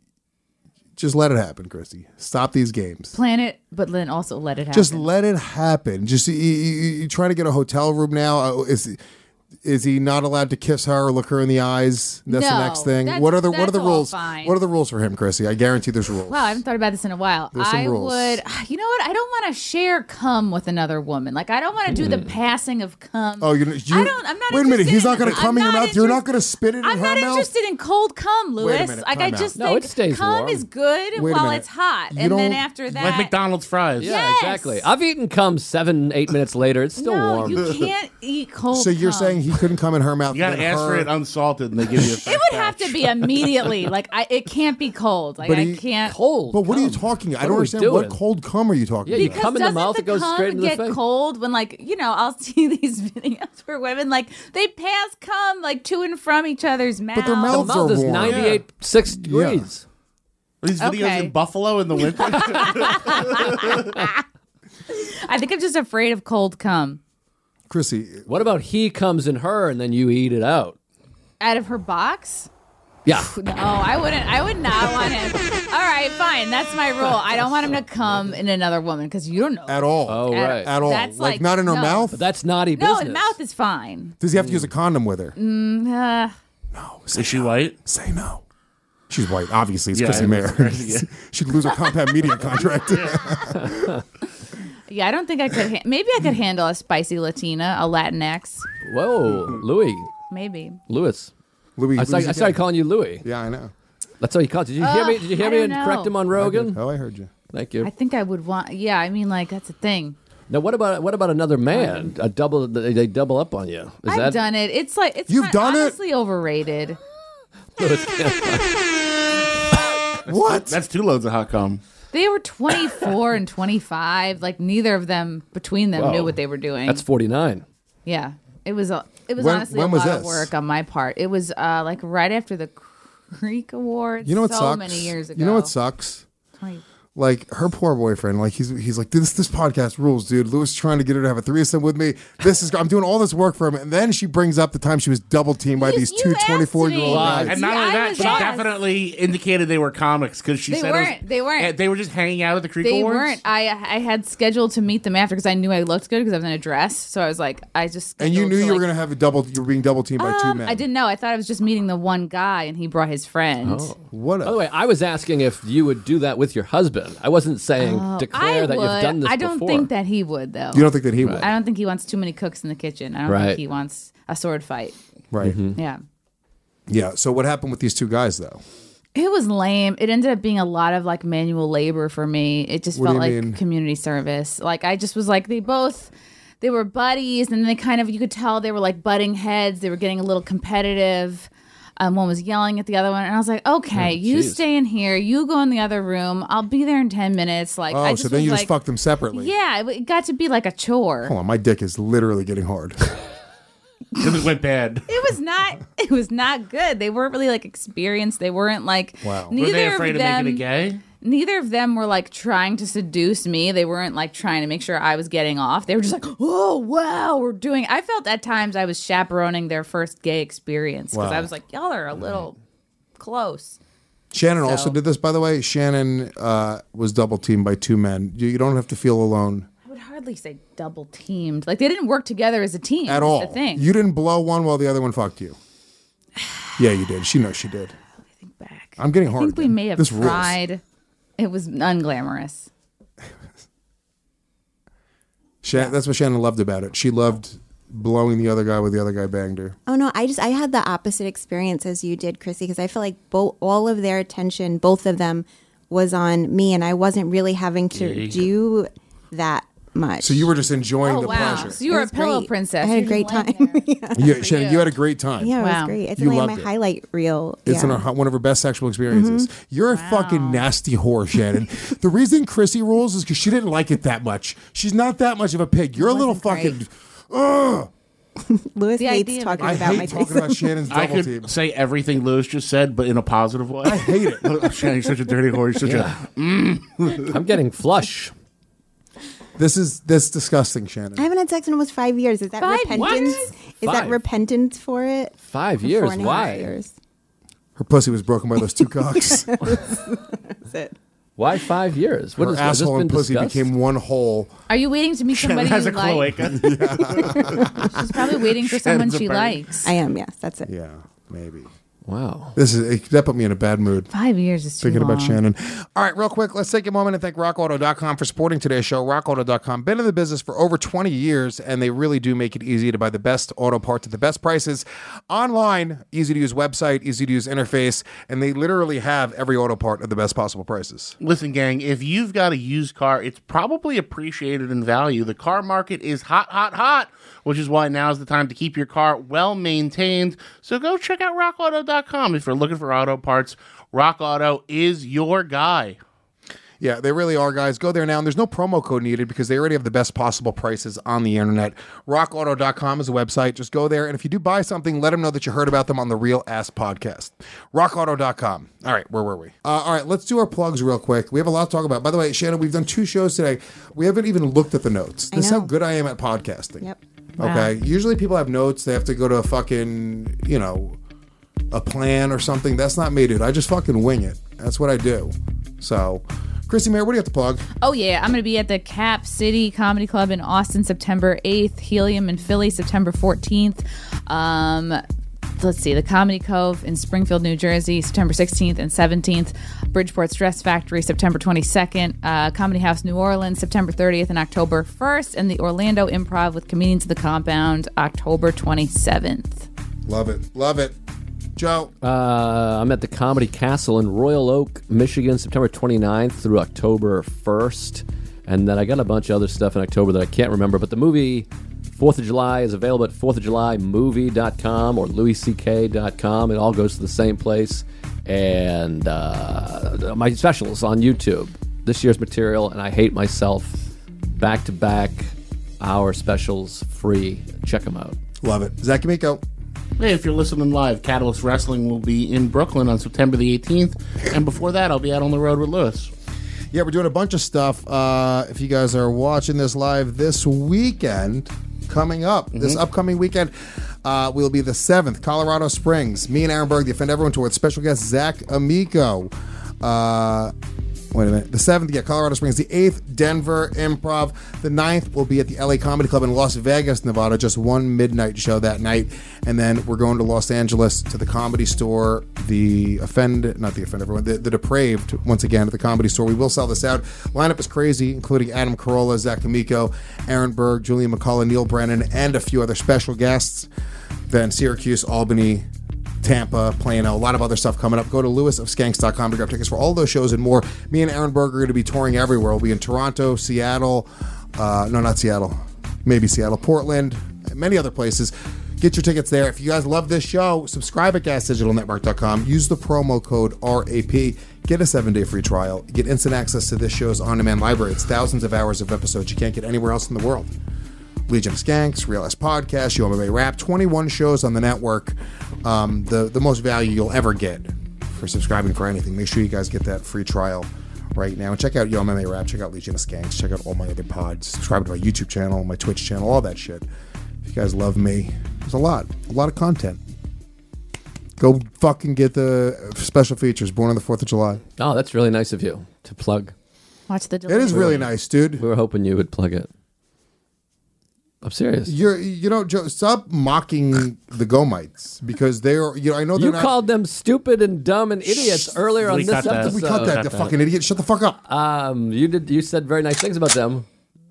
just let it happen, Christy. Stop these games. Plan it, but then also let it happen. Just let it happen. Just you, you, you trying to get a hotel room now. Uh, Is is he not allowed to kiss her or look her in the eyes? That's the No, next thing. that's- What are the what are that's the all rules? fine. What are the rules for him, Chrissy? I guarantee there's rules. Wow, I haven't thought about this in a while. There's some I rules. would, you know what? I don't want to share cum with another woman. Like, I don't want to do the passing of cum. Oh, you, you I don't. I'm not. Wait a minute. interested He's in- not going to I'm come in your not mouth. You're not interest- going to spit it in I'm her not mouth. interested in cold cum, Wait a Lewis. minute, Like, I time out. just No, think it stays cum warm. is good Wait a while minute. it's hot, You and then don't- after that, Like McDonald's fries. Yeah, Yes. exactly. I've eaten cum seven, eight minutes later. It's still no, warm. you can't eat cold. So you're cum. saying he couldn't come in her mouth? You got then to ask her- for it unsalted and they give you a fresh It would have batch. to be immediately. Like, I, it can't be cold. Like, But I he- can't. Cold. But what are you cum. talking? I What don't are we understand. What doing? cold cum are you talking Yeah, you about? Because cum in the doesn't mouth, the it goes cum straight into the get face. cold when, like, you know, I'll see these videos where women, like, they pass cum, like, to and from each other's mouths. their The mouths mouth are is warm. ninety-eight, six degrees. Are these videos Okay. in Buffalo in the winter? I think I'm just afraid of cold cum. Chrissy, What about he comes in her and then you eat it out? Out of her box? Yeah. No, I wouldn't. I would not want him. All right, fine. That's my rule. I don't want him to come in another woman because you don't know. at all? Oh, At- right. At all? That's like, like- not in her no. mouth? But that's naughty No, business. the mouth is fine. Does he have to use a condom with her? Mm, uh, No. Is she white? Say no. She's white. Obviously, it's Yeah, Chrissy I know. Mayer. Yeah. She'd lose her Compound Media contract. yeah, I don't think I could. Ha- maybe I could handle a spicy Latina, a Latinx. Whoa, Louis. Maybe. Louis. Louis, I, started, Louis I started again. calling you Louis. Yeah, I know. That's all you called. Did you hear Ugh, me? Did you hear I me don't and correct know. him on Rogan? Oh, I heard you. Thank you. I think I would want. Yeah, I mean, like that's a thing. Now, what about what about another man? A double? They, they double up on you. Is I've that done it. It's like it's You've kind- done it? honestly overrated. What? That's two loads of hot cum. They were twenty-four and twenty-five. Like neither of them between them Whoa. knew what they were doing. That's forty-nine. Yeah, it was a. It was When- honestly when a was lot of this? work on my part. It was uh, like right after the Creek Awards. You know what so sucks? many years ago. You know what sucks? twenty Like her poor boyfriend, like he's he's like this this podcast rules, dude. Louis is trying to get her to have a threesome with me. This is I'm doing all this work for him, and then she brings up the time she was double teamed by You- these you two asked twenty-four year old me. guys. And not See, only I that, was she asked. definitely indicated they were comics because she They said it was- weren't. They weren't. Yeah, they were just hanging out at the Creek They Awards. weren't. I I had scheduled to meet them after because I knew I looked good because I was in a dress. So I was like, I just And you scheduled knew to, you were like- gonna have a double. You were being double teamed by two Um, men. I didn't know. I thought I was just meeting the one guy, and he brought his friend. Oh. What? A, By the way, I was asking if you would do that with your husband. I wasn't saying declare I that would. you've done this I don't before. think that he would, though. you don't think that he would? I don't think he wants too many cooks in the kitchen. I don't Right. think he wants a sword fight. Right. Yeah. Yeah. So what happened with these two guys though? It was lame. It ended up being a lot of like manual labor for me. It just What do felt you like mean? community service. Like I just was like they both they were buddies and they kind of you could tell they were like butting heads. They were getting a little competitive. Um, one was yelling at the other one, and I was like, "Okay, Oh, you geez. stay in here. You go in the other room. I'll be there in ten minutes." Like, Oh, I just so then was you like, just fucked them separately. Yeah, it, it got to be like a chore. Hold on, my dick is literally getting hard. Because it went bad. It was not. It was not good. They weren't really like experienced. They weren't like. Wow. Neither Were they afraid of of them, making it gay? Neither of them were like trying to seduce me. They weren't like trying to make sure I was getting off. They were just like, "Oh wow, we're doing." I felt at times I was chaperoning their first gay experience because Wow. I was like, "Y'all are a little close." Shannon So- also did this, by the way. Shannon uh, was double teamed by two men. You, you don't have to feel alone. hardly say double teamed. Like they didn't work together as a team At That's all. The thing. You didn't blow one while the other one fucked you. Yeah, you did. She knows she did. Let me think back. I'm getting I hard. think we again. may have This rules. tried. It was unglamorous. Shan- That's what Shannon loved about it. She loved blowing the other guy when the other guy banged her. Oh no, I just I had the opposite experience as you did, Chrissy, because I feel like both all of their attention, both of them, was on me, and I wasn't really having to do that much. So you were just enjoying Oh the wow! pleasure. So you were It a was pillow great. princess. I had a You great just time. laying there. Yeah, Shannon, you had a great time. Yeah, it Wow. was great. It's You like loved my it. highlight reel. It's yeah. in her, one of her best sexual experiences. You're a fucking nasty whore, Shannon. The reason Chrissy rules is because she didn't like it that much. She's not that much of a pig. You're a little fucking. Ugh. Lewis The hates idea of talking I about my hate talking Tyson. about Shannon's I double could team. say everything Lewis just said, but in a positive way. I hate it. Oh, Shannon, you're such a dirty whore. You're such Yeah. a. Mm. I'm getting flush. This is this disgusting, Shannon. I haven't had sex in almost five years. Is that Five repentance? years? Is that Five. repentance for it? Five Or years. four and a half Why? years. Her pussy was broken by those two cocks. That's it. Why five years? What Her is has this asshole been and pussy discussed? became one whole. Are you waiting to meet somebody Shannon has you a like? cloaca. She's probably waiting for someone Shannon's a she bird. likes. I am. Yes, that's it. Yeah, maybe. Wow. This is it, that put me in a bad mood. Five years is too Thinking long. about Shannon. All right, real quick, let's take a moment and thank rock auto dot com for supporting today's show. rock auto dot com, been in the business for over twenty years, and they really do make it easy to buy the best auto parts at the best prices online. Easy to use website, easy to use interface, and they literally have every auto part at the best possible prices. Listen, gang, if you've got a used car, it's probably appreciated in value. The car market is hot, hot, hot, which is why now is the time to keep your car well maintained. So go check out rock auto dot com if you're looking for auto parts. Rock Auto is your guy. Yeah, they really are, guys. Go there now. And there's no promo code needed because they already have the best possible prices on the internet. rock auto dot com is a website. Just go there. And if you do buy something, let them know that you heard about them on the Real Ass Podcast. rock auto dot com. All right, where were we? Uh, all right, let's do our plugs real quick. We have a lot to talk about. By the way, Shannon, we've done two shows today. We haven't even looked at the notes. I This is know. how good I am at podcasting. Yep. Okay. Usually people have notes. They have to go to a fucking, you know, a plan or something. That's not me, dude. I just fucking wing it. That's what I do. So, Chrissy Mayer, what do you have to plug? Oh, yeah. I'm going to be at the Cap City Comedy Club in Austin September eighth, Helium in Philly September fourteenth. Um, let's see, the Comedy Cove in Springfield, New Jersey September sixteenth and seventeenth. Bridgeport's Dress Factory September twenty-second. Uh, Comedy House New Orleans September thirtieth and October first. And the Orlando Improv with Comedians of the Compound October twenty-seventh. Love it. Love it. Joe. Uh, I'm at the Comedy Castle in Royal Oak, Michigan, September twenty-ninth through October first. And then I got a bunch of other stuff in October that I can't remember. But the movie fourth of July is available at fourth of july movie dot com or louis c k dot com. It all goes to the same place. And uh, my specials on YouTube. This year's material, and I Hate Myself. Back-to-back hour specials, free. Check them out. Love it. Zach Amico. Hey, if you're listening live, Catalyst Wrestling will be in Brooklyn on September the eighteenth. And before that, I'll be out on the road with Lewis. Yeah, we're doing a bunch of stuff. Uh, if you guys are watching this live this weekend, coming up, mm-hmm. this upcoming weekend, uh, will be the seventh, Colorado Springs. Me and Aaron Berg, the Offend Everyone Tour, with special guest Zach Amico. Uh, wait a minute. The seventh, yeah, Colorado Springs. The eighth, Denver Improv. The ninth will be at the L A Comedy Club in Las Vegas, Nevada. Just one midnight show that night. And then we're going to Los Angeles to the Comedy Store, the Offend, not the Offend Everyone, the, the Depraved, once again, at the Comedy Store. We will sell this out. Lineup is crazy, including Adam Carolla, Zach Amico, Aaron Berg, Julian McCullough, Neil Brennan, and a few other special guests. Then Syracuse, Albany, Tampa, Plano, a lot of other stuff coming up. Go to lewis of skanks dot com to grab tickets for all those shows and more. Me and Aaron Berg are going to be touring everywhere. We'll be in Toronto, Seattle, uh, no, not Seattle, maybe Seattle, Portland, and many other places. Get your tickets there. If you guys love this show, subscribe at gas digital network dot com. Use the promo code R A P. Get a seven-day free trial. Get instant access to this show's on-demand library. It's thousands of hours of episodes you can't get anywhere else in the world. Legion of Skanks, Real Ass Podcast, U M M A Rap, twenty-one shows on the network. Um, the, the most value you'll ever get for subscribing for anything. Make sure you guys get that free trial right now. And check out U M M A Rap, check out Legion of Skanks, check out all my other pods. Subscribe to my YouTube channel, my Twitch channel, all that shit. If you guys love me, there's a lot, a lot of content. Go fucking get the special features, Born on the fourth of July. Oh, that's really nice of you to plug. Watch the It is really nice, dude. We were hoping you would plug it. I'm serious. You're, you know, Joe, stop mocking the Gomites because they're, you know, I know they're You not. called them stupid and dumb and idiots Shh, earlier on we this cut that. episode. We cut that, Cut you that. fucking idiot. Shut the fuck up. Um, you did. You said very nice things about them,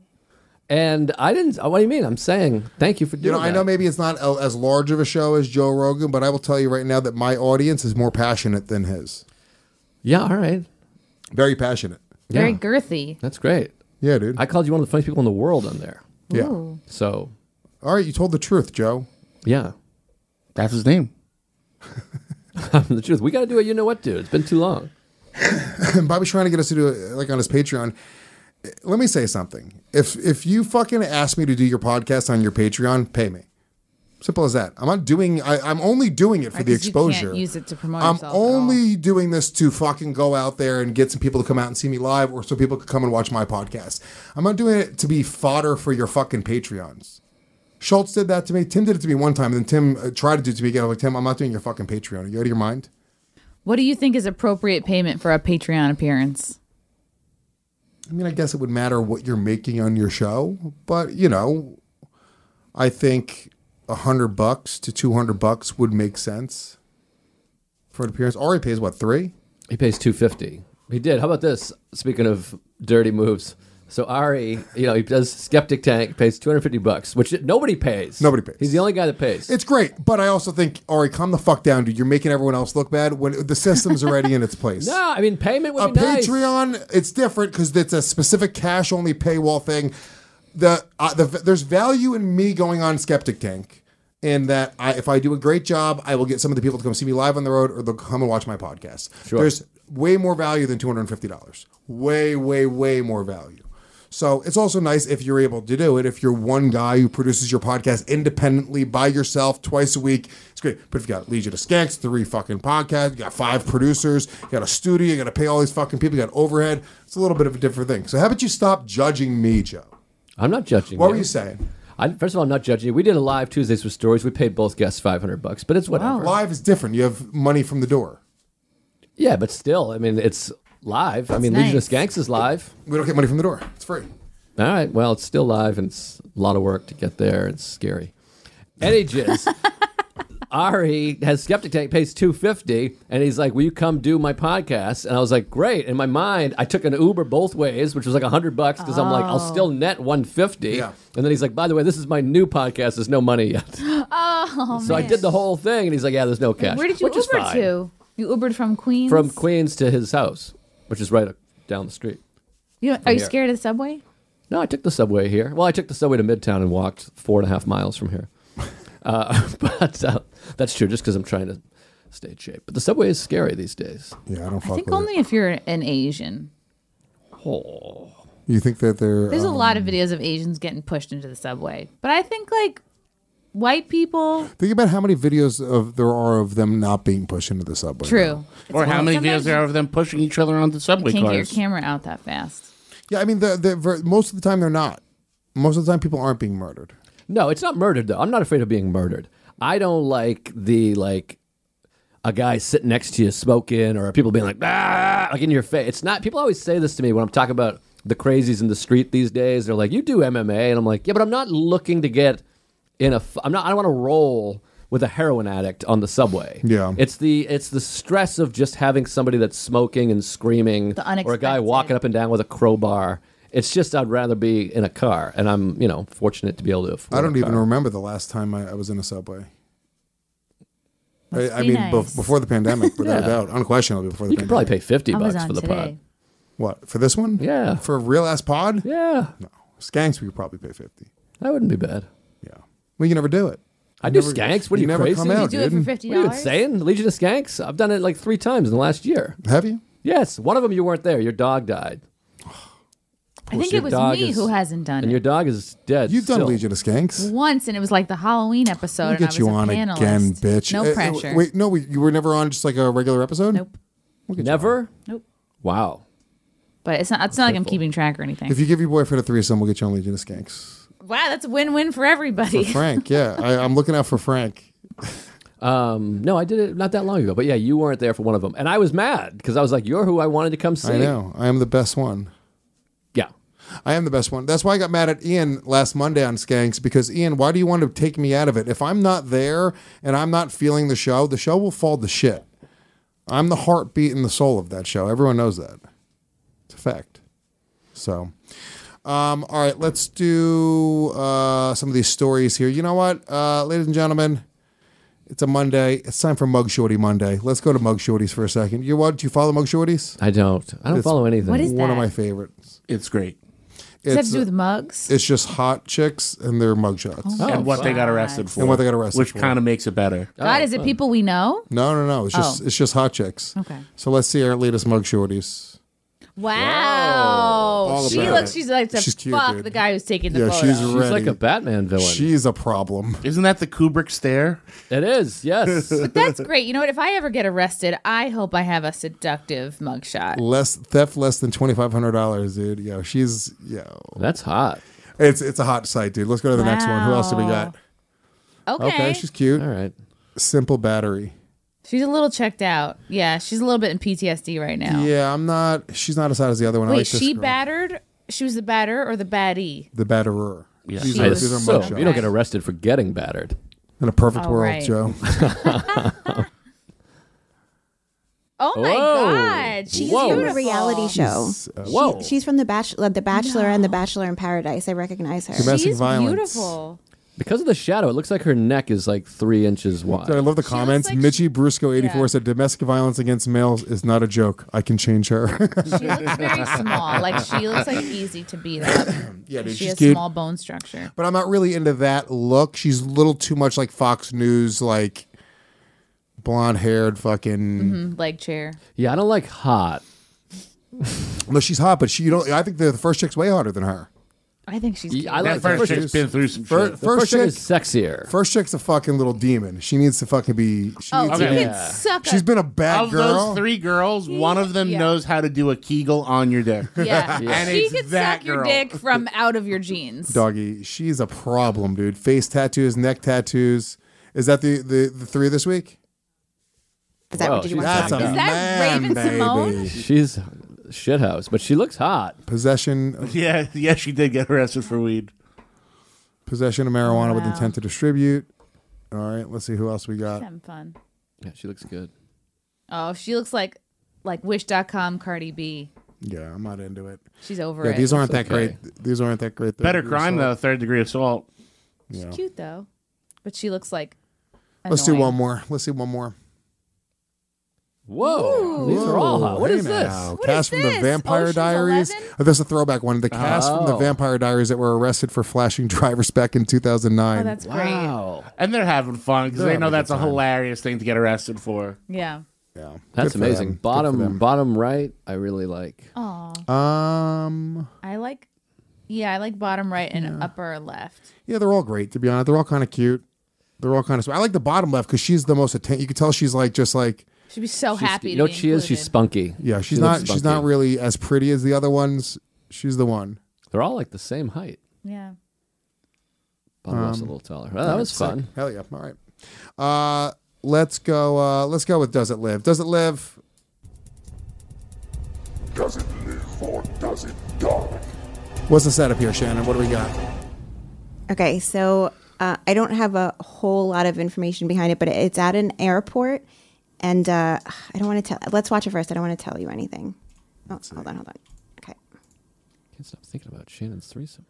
and I didn't. What do you mean? I'm saying thank you for doing You know, that. I know maybe it's not a, as large of a show as Joe Rogan, but I will tell you right now that my audience is more passionate than his. Yeah. All right. Very passionate. Very Yeah. girthy. That's great. Yeah, dude. I called you one of the funniest people in the world on there. Yeah. Ooh. So All right, you told the truth, Joe. yeah, That's his name. the truth. We got to do it. You know what, dude? It's been too long. Bobby's trying to get us to do it like on his Patreon. Let me say something. If if you fucking ask me to do your podcast on your Patreon, pay me. Simple as that. I'm not doing. I, I'm only doing it for Right, the 'cause you exposure. can't use it to promote I'm yourself at all. only doing this to fucking go out there and get some people to come out and see me live, or so people could come and watch my podcast. I'm not doing it to be fodder for your fucking Patreons. Schultz did that to me. Tim did it to me one time, and then Tim uh, tried to do it to me again. I'm like, Tim, I'm not doing your fucking Patreon. Are you out of your mind? What do you think is appropriate payment for a Patreon appearance? I mean, I guess it would matter what you're making on your show, but you know, I think a hundred bucks to two hundred bucks would make sense for an appearance. Ari pays what, three? He pays two fifty. He did. How about this? Speaking of dirty moves, so Ari, you know, he does Skeptic Tank, pays two hundred fifty bucks, which nobody pays. Nobody pays. He's the only guy that pays. It's great, but I also think, Ari, calm the fuck down, dude. You're making everyone else look bad when the system's already in its place. No, I mean payment would A be nice. Patreon, it's different because it's a specific cash only paywall thing. The, uh, the there's value in me going on Skeptic Tank in that I, if I do a great job, I will get some of the people to come see me live on the road, or they'll come and watch my podcast. Sure. There's way more value than two hundred fifty dollars. Way, way, way more value. So it's also nice if you're able to do it. If you're one guy who produces your podcast independently by yourself twice a week, it's great. But if you got Legion of Skanks, three fucking podcasts, you got five producers, you got a studio, you got to pay all these fucking people, you got overhead. It's a little bit of a different thing. So how about you stop judging me, Joe? I'm not judging. What you. were you saying? I, first of all, I'm not judging you. We did a live Tuesdays with Stories. We paid both guests five hundred bucks, but it's whatever. Live is different. You have money from the door. Yeah, but still, I mean, it's live. I mean, Legion of Skanks is live. We don't get money from the door. It's free. All right. Well, it's still live, and it's a lot of work to get there. It's scary. Any jizz. Ari has Skeptic Tank, pays two fifty, and he's like, "Will you come do my podcast?" And I was like, "Great." In my mind, I took an Uber both ways, which was like a hundred bucks because I'm like, "I'll still net one fifty." Yeah. And then he's like, "By the way, this is my new podcast. There's no money yet." Oh, So I did the whole thing, and he's like, "Yeah, there's no cash." Where did you which is Uber fine. to? You Ubered from Queens? From Queens to his house, which is right down the street. You, are you here. scared of the subway? No, I took the subway here. Well, I took the subway to Midtown and walked four and a half miles from here. Uh, but uh, that's true, just because I'm trying to stay in shape. But the subway is scary these days. Yeah, I don't I fuck think with only if you're an Asian. Oh. it. You think that they're... There's a um, lot of videos of Asians getting pushed into the subway. But I think, like, white people... Think about how many videos of there are of them not being pushed into the subway. True. Or how many Sometimes videos there are of them pushing each other on the subway Can't get your cars. camera out that fast. Yeah, I mean, the, the, ver- most of the time they're not. Most of the time people aren't being murdered. No, it's not murdered, though. I'm not afraid of being murdered. I don't like the, like, a guy sitting next to you smoking or people being like, ah, like in your face. It's not, people always say this to me when I'm talking about the crazies in the street these days. They're like, you do M M A. And I'm like, yeah, but I'm not looking to get in a, f- I'm not, I don't want to roll with a heroin addict on the subway. Yeah. It's the, it's the stress of just having somebody that's smoking and screaming The or a guy unexpected. walking up and down with a crowbar. It's just, I'd rather be in a car. And I'm, you know, fortunate to be able to afford I don't a even car. remember the last time I, I was in a subway. I, Must I be mean, nice. bef- before the pandemic, without Yeah. a doubt. Unquestionably before the You could pandemic. probably pay fifty I was bucks on for the today. pod. What, for this one? Yeah. For a real ass pod? Yeah. No. Skanks, we could probably pay fifty. That wouldn't be bad. Yeah. Well, you never do it. I You do never- skanks. What are you, never crazy? come out, You do it for dude. fifty What are you dollars? insane? Legion of Skanks? I've done it like three times in the last year. Have you? Yes. One of them you weren't there. Your dog died. I think Your it was dog me is- who hasn't done And it. your dog is dead. You've done still. Legion of Skanks. Once, and it was like the Halloween episode, We'll and I get was you a on panelist. again, bitch. No Uh, uh, pressure. Wait, no, we, you were never on just like a regular episode? Nope. We'll get you Never? Nope. Wow. But it's not. It's not like I'm Pitiful. keeping track or anything. If you give your boyfriend a threesome, we'll get you on Legion of Skanks. Wow, that's a win-win for everybody. For Frank, yeah. I, I'm looking out for Frank. Um, no, I did it not that long ago. But yeah, you weren't there for one of them. And I was mad because I was like, you're who I wanted to come see. I know. I am the best one. Yeah. I am the best one. That's why I got mad at Ian last Monday on Skanks, because Ian, why do you want to take me out of it? If I'm not there and I'm not feeling the show, the show will fall to shit. I'm the heartbeat and the soul of that show. Everyone knows that. It's a fact. So, um, all right, let's do uh, some of these stories here. You know what, uh, ladies and gentlemen? It's a Monday. It's time for Mug Shorty Monday. Let's go to Mug Shorties for a second. You what? Do you follow Mug Shorties? I don't. I don't It's follow anything. What is One that? of my favorites. It's great. Does that have It's, to do with mugs? it's just hot chicks and their mug shots. Oh, and what they got God. arrested for. And what they got arrested Which for. kind of makes it better. God, is it people we know? No, no, no. It's just Oh. it's just hot chicks. Okay. So let's see our latest Mug Shorties. Wow. All She about looks, it. she's like to She's cute, fuck dude. the guy who's taking the Yeah, photo. she's She's ready. like a Batman villain. She's a problem. Isn't that the Kubrick stare? It is, yes. But that's great. You know what? If I ever get arrested, I hope I have a seductive mugshot. Less theft, less than twenty five hundred dollars, dude. Yo, she's yo. That's hot. It's it's a hot site, dude. Let's go to the next one. Who else do we got? Okay. Okay, she's cute. All right. Simple Battery. She's a little checked out. Yeah, she's a little bit in P T S D right now. Yeah, I'm not. She's not as hot as the other one. I Wait, like this she girl. battered? She was the batter or the baddie? The batterer. Yeah. These She are, was these are So, mug shots. you don't get arrested for getting battered. In a perfect Oh, world, right. Joe. Oh my Whoa. God, she's Whoa. From a beautiful. reality show. uh, Whoa. She, she's from the Bachelor, the Bachelor and the Bachelor in Paradise. I recognize her. Domestic She's violence. beautiful. Because of the shadow, it looks like her neck is like three inches wide. So I love the She comments. looks like Mitchie Brusco eighty-four Yeah. said domestic violence against males is not a joke. I can change her. She looks very small. Like she looks like easy to beat up. Yeah, dude, she she's has cute. small bone structure. But I'm not really into that look. She's a little too much like Fox News, like blonde haired fucking. Mm, leg chair. Yeah, I don't like hot. No, she's hot, but she you don't. I think the, the first chick's way hotter than her. I think she's. Yeah, Cute. I like That the first first chick's been through some Fir- shit. The first first chick chick, is sexier. first chick's a fucking little demon. She needs to fucking be. She Oh, needs you to Okay. be- can suck. She's a, been a bad Of girl. those three girls, one of them Yeah. knows how to do a Kegel on your dick. Yeah, And she it's could that suck your girl. dick from out of your jeans. Doggy, she's a problem, dude. Face tattoos, neck tattoos. Is that the the, the three this week? Is that Whoa, what did you she's want That's to a say? Is that man, Raven baby. Simone? She's shithouse, but she looks hot. Possession, Yeah, yeah, she did get arrested for weed. possession of marijuana Oh, with wow. intent to distribute. All right, let's see who else we got. Having fun. Yeah, she looks good. Oh, she looks like like Wish dot com Cardi B. Yeah, I'm not into it. She's over Yeah, it. these aren't It's that okay. great. These aren't that great. Better They're crime, though, assault. third degree assault. Yeah. She's cute though, but she looks like. Let's do annoying. one more. Let's see one more. Whoa, these are all hot. What Hey is this? now. What Cast is from the this? Vampire Ocean's Diaries. Eleven? Oh, this is a throwback one. The cast from the Oh. Vampire Diaries that were arrested for flashing driver spec in two thousand nine. Oh, that's great. Wow, And they're having fun because They're they having know a good that's a time. hilarious thing to get arrested for. Yeah. yeah, that's Good for amazing. them. Good for Bottom, them. bottom right, I really like. Oh, Um, I like. Yeah, I like bottom right and upper left. yeah, they're all great. To be honest, they're all kind of cute. They're all kind of. I like the bottom left because she's the most attention. You can tell she's like just like. She'd be so She's- happy. You to know be what she is? She's included. spunky. Yeah, she's She not. looks She's spunky. not really as pretty as the other ones. She's the one. They're all like the same height. Yeah. Bottom left's a Um, little taller. Well, that was Sick. fun. Hell yeah! All right. Uh, let's go. Uh, let's go with Does It Live? Does it live? Does it live or does it die? What's the setup here, Shannon? What do we got? Okay, so uh, I don't have a whole lot of information behind it, but it's at an airport, and uh, I don't want to tell. Let's watch it first. I don't want to tell you anything. Oh, hold on, hold on. Okay. Can't stop thinking about Shannon's threesome.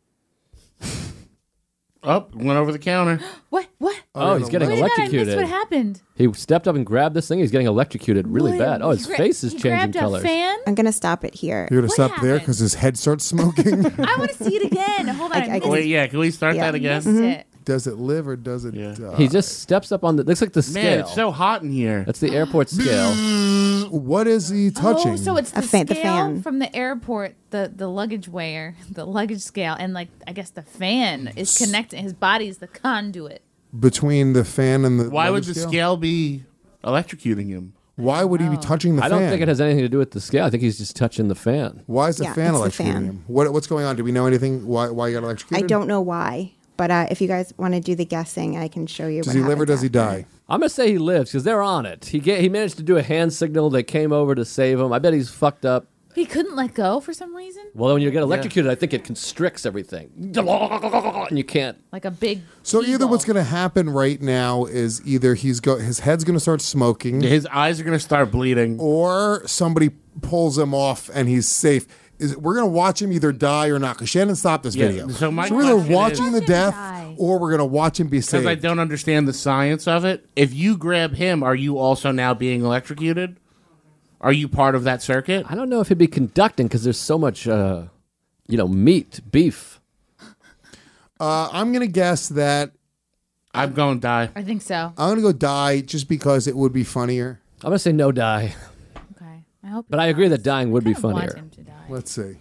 Oh, went over the counter. What? What? Oh, he's getting Wait a minute, I electrocuted. missed what happened. He stepped up and grabbed this thing. He's getting electrocuted really What? bad. Oh, his He gra- face is he changing grabbed a colors. fan? I'm gonna stop it here. You're gonna What stop there happened? because his head starts smoking. I want to see it again. Hold on. I, I- I missed, can- Wait, yeah, can we start Yeah. that again? missed it. Does it live or does it Yeah. die? He just steps up on the. Looks like the scale. Man, it's so hot in here. That's the airport scale. What is he touching? Oh, so it's the A fan- scale the fan. from the airport, the the luggage weigher, the luggage scale, and like I guess the fan is connecting. His body is the conduit. Between the fan and the. Why would luggage the scale? scale be electrocuting him? Why would he be touching the I fan? don't think it has anything to do with the scale. I think he's just touching the fan. Why is the Yeah, fan it's the electrocuting fan. him? What, what's going on? Do we know anything? Why why he got I electrocuted? don't know why, but uh, if you guys want to do the guessing, I can show you. Does what he live or happens does he after. die? I'm gonna say he lives because they're on it. He get, he managed to do a hand signal. They came over to save him. I bet he's fucked up He couldn't let go for some reason? Well, when you get electrocuted, I think it constricts everything. And you can't. Like a big. So T-ball. either what's going to happen right now is either he's go his head's going to start smoking, his eyes are going to start bleeding, or somebody pulls him off and he's safe. Is we're going to watch him either die or not? Because Shannon stopped this Yeah, video. so my we're either question watching is- the death die. or we're going to watch him be Because saved. I don't understand the science of it. If you grab him, are you also now being electrocuted? Are you part of that circuit? I don't know if he'd be conducting because there's so much, uh, you know, meat, beef. Uh, I'm going to guess that I'm going to die. I think so. I'm going to go die just because it would be funnier. I'm going to say no die. Okay. I hope. But I agree that dying would be I want funnier. him to die. Let's see.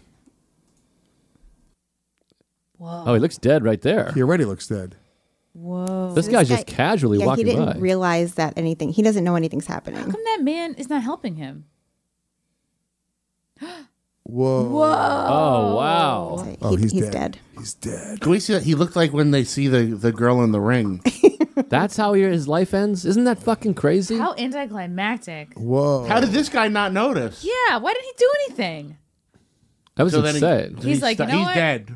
Whoa. Oh, he looks dead right there. He already looks dead. Whoa. This So guy's this just guy- casually yeah, walking he didn't by. realize that anything. He doesn't know anything's happening. How come that man is not helping him? Whoa. Whoa. Oh, wow. So Oh, he- he's, he's dead. dead. He's dead. Can we see that? He looked like when they see the, the girl in the ring. That's how he, his life ends? Isn't that fucking crazy? How anticlimactic. Whoa. How did this guy not notice? Yeah. Why didn't he do anything? That was So then he- insane. He's like, sto- you know he's what? dead.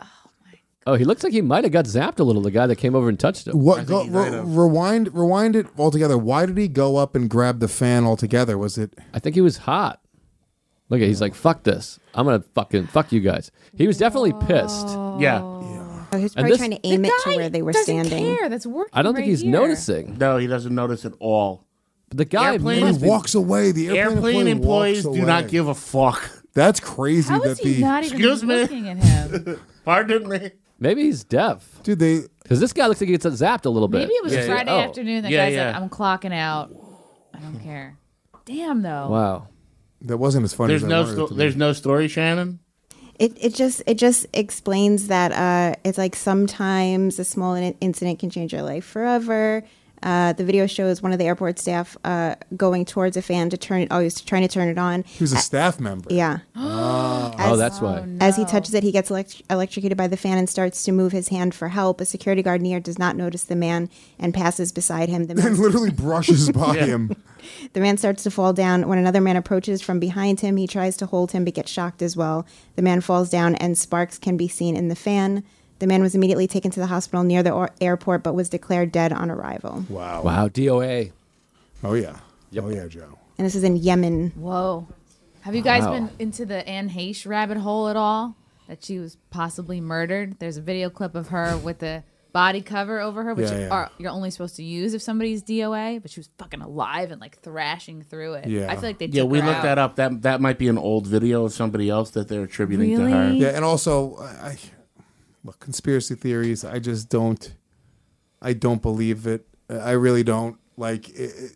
Oh, he looks like he might have got zapped a little, the guy that came over and touched him. What? think Go, he re- might have. rewind. Rewind it altogether. Why did he go up and grab the fan altogether? Was it? I think he was hot. Look at, he's like, fuck this. I'm going to fucking, fuck you guys. He was definitely pissed. Yeah. Oh, he was And probably this- trying to aim the it guy to where they were doesn't standing. care. That's working. I don't think right he's here. noticing. No, he doesn't notice at all. But the guy Airplane He must be- walks away. The airplane, Airplane employee employees walks do not away. give a fuck. That's crazy. How that is he the not even Excuse me? looking at him? Pardon me. Maybe he's deaf. dude. They Because this guy looks like he gets zapped a little bit. Maybe it was Yeah, yeah. Friday Oh. afternoon. That Yeah, guy's yeah. like, I'm clocking out. I don't care. Damn, though. Wow. that wasn't as funny. There's as I no wanted it sto- to be. there's no story, Shannon. It it just it just explains that uh, it's like sometimes a small in- incident can change your life forever. Uh, the video shows one of the airport staff uh, going towards a fan to turn it. Oh, he was trying to turn it on. He was a staff member. Yeah. Oh, As- that's why. As he touches it, he gets elect- electrocuted by the fan and starts to move his hand for help. A security guard near does not notice the man and passes beside him. The man, And literally brushes by him. the man starts to fall down. When another man approaches from behind him, he tries to hold him but gets shocked as well. The man falls down and sparks can be seen in the fan. The man was immediately taken to the hospital near the or- airport but was declared dead on arrival. Wow. Wow. D O A. Oh yeah. Oh yeah, Joe. And this is in Yemen. Whoa. Have you guys Wow. been into the Anne Heche rabbit hole at all? That she was possibly murdered? There's a video clip of her with the body cover over her, which Yeah, you yeah. Are, you're only supposed to use if somebody's D O A, but she was fucking alive and like thrashing through it. Yeah. I feel like they took Yeah, we her looked out. that up. That that might be an old video of somebody else that they're attributing to her. Really? Yeah, and also, I, I look conspiracy theories. I just don't. I don't believe it. I really don't. Like, it, it-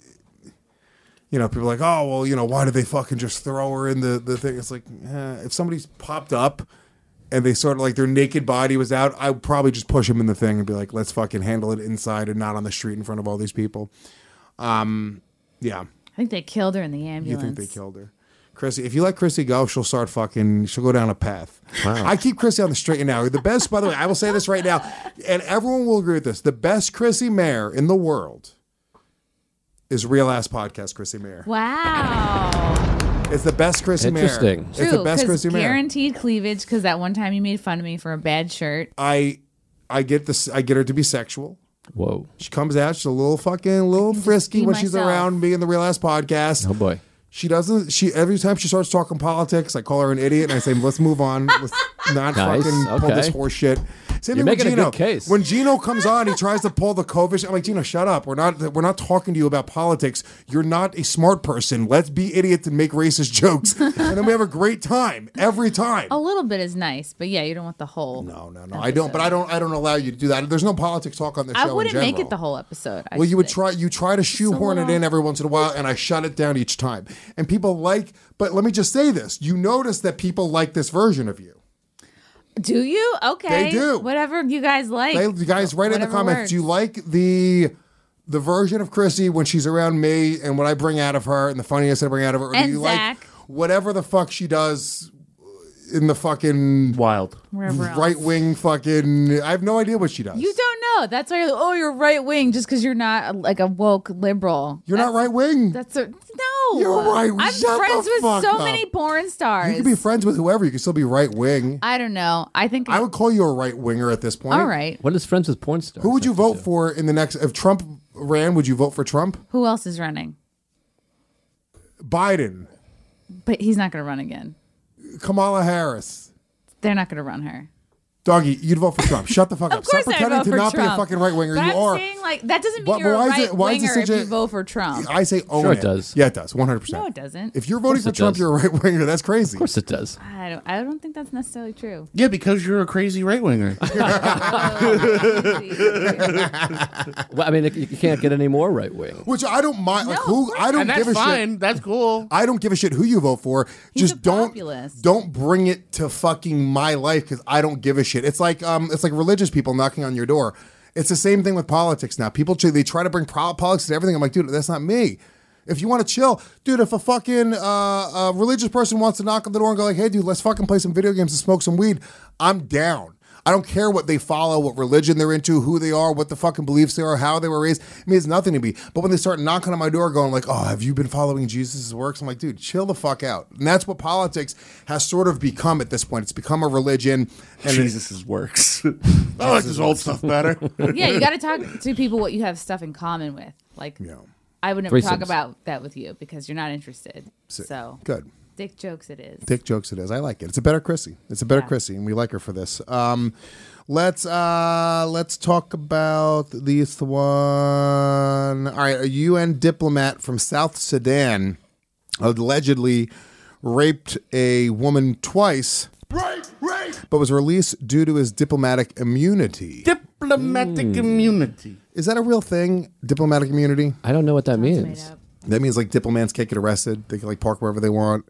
you know, people are like, oh well, you know, why did they fucking just throw her in the the thing? It's like, eh, if somebody's popped up and they sort of like their naked body was out, I would probably just push them in the thing and be like, let's fucking handle it inside and not on the street in front of all these people. Um, yeah. I think they killed her in the You ambulance. think they killed her? Chrissy, if you let Chrissy go, she'll start fucking, she'll go down a path. Wow. I keep Chrissy on the straight and narrow. The best, by the way, I will say this right now, and everyone will agree with this. The best Chrissy Mayer in the world is Real Ass Podcast Chrissy Mayer. Wow. It's the best Chrissy Mayer. Interesting. It's True, the best 'cause Chrissy Mayer. guaranteed cleavage, because that one time you made fun of me for a bad shirt. I, I get this. I get her to be sexual. Whoa. She comes out. She's a little fucking, a little frisky be when she's myself. around me in the Real Ass Podcast. Oh, boy. She doesn't. She every time she starts talking politics, I call her an idiot and I say, "Let's move on. Let's not Nice, fucking pull okay. this horse shit." Same You're thing with making a Gino. good case. When Gino comes on, he tries to pull the COVID. I'm like, Gino, shut up. We're not. We're not talking to you about politics. You're not a smart person. Let's be idiots and make racist jokes, and then we have a great time every time. A little bit is nice, but yeah, you don't want the whole. No, no, no. I don't. But I don't. I don't allow you to do that. There's no politics talk on the show. I wouldn't in make general. it the whole episode. I Well, you would think. try. You try to shoehorn it little- in every once in a while, and I shut it down each time. And people like. But let me just say this: you notice that people like this version of you. Do you? Okay. They do. Whatever you guys like. They, you guys, write in the Whatever comments. works. Do you like the the version of Chrissy when she's around me and what I bring out of her and the funniness I bring out of her? Or And do you Zach. like whatever the fuck she does in the fucking Wild. Wherever else. right wing fucking? I have no idea what she does. You don't know. That's why you're like, oh, you're right wing just because you're not like a woke liberal. You're not right wing. That's a, no. You're right. I'm Shut friends the with fuck so up. many porn stars. You can be friends with whoever. You can still be right wing. I don't know. I think I would call you a right winger at this point. All right. What is friends with porn stars? Who would you vote for in the next? If Trump ran, would you vote for Trump? Who else is running? Biden. But he's not going to run again. Kamala Harris. They're not going to run her. Doggy, you'd vote for Trump. Shut the fuck up. Of course Stop I pretending vote to for not Trump. be a fucking right winger. But You I'm are. saying, like, that doesn't mean But you're a why is right it- why is it winger such if a- you vote for Trump. I say own Sure it. it does. Yeah, it does. one hundred percent. No, it doesn't. If you're voting Of for course it Trump, does. you're a right winger. That's crazy. Of course it does. I don't. I don't think that's necessarily true. Yeah, because you're a crazy right winger. Well, I mean, you you can't get any more right wing. Which I don't mind. Like No, who? of course I don't and that's give a fine. shit. That's cool. I don't give a shit who you vote for. He's Just a don't populist. don't bring it to fucking my life because I don't give a shit. It's like um, it's like religious people knocking on your door. It's the same thing with politics now. People tr- they try to bring pro- politics to everything. I'm like, dude, that's not me. If you want to chill, dude, if a fucking uh, a religious person wants to knock on the door and go like, hey, dude, let's fucking play some video games and smoke some weed, I'm down. I don't care what they follow, what religion they're into, who they are, what the fucking beliefs they are, how they were raised. It means nothing to me. But when they start knocking on my door going like, oh, have you been following Jesus' works? I'm like, dude, chill the fuck out. And that's what politics has sort of become at this point. It's become a religion. And Jesus' works. I like this old stuff better. Yeah, you got to talk to people what you have stuff in common with. Like, Yeah. I would never talk Threesomes. about that with you because you're not interested. So- So, Good. dick jokes it is. Dick jokes it is. I like it. It's a better Chrissy. It's a better Yeah. Chrissy, and we like her for this. Um, let's uh, let's talk about this one. All right, a U N diplomat from South Sudan allegedly raped a woman twice, Rape, rape. but was released due to his diplomatic immunity. Diplomatic immunity. Is that a real thing? Diplomatic immunity? I don't know what that Made means. up. That means like diplomats can't get arrested. They can like park wherever they want.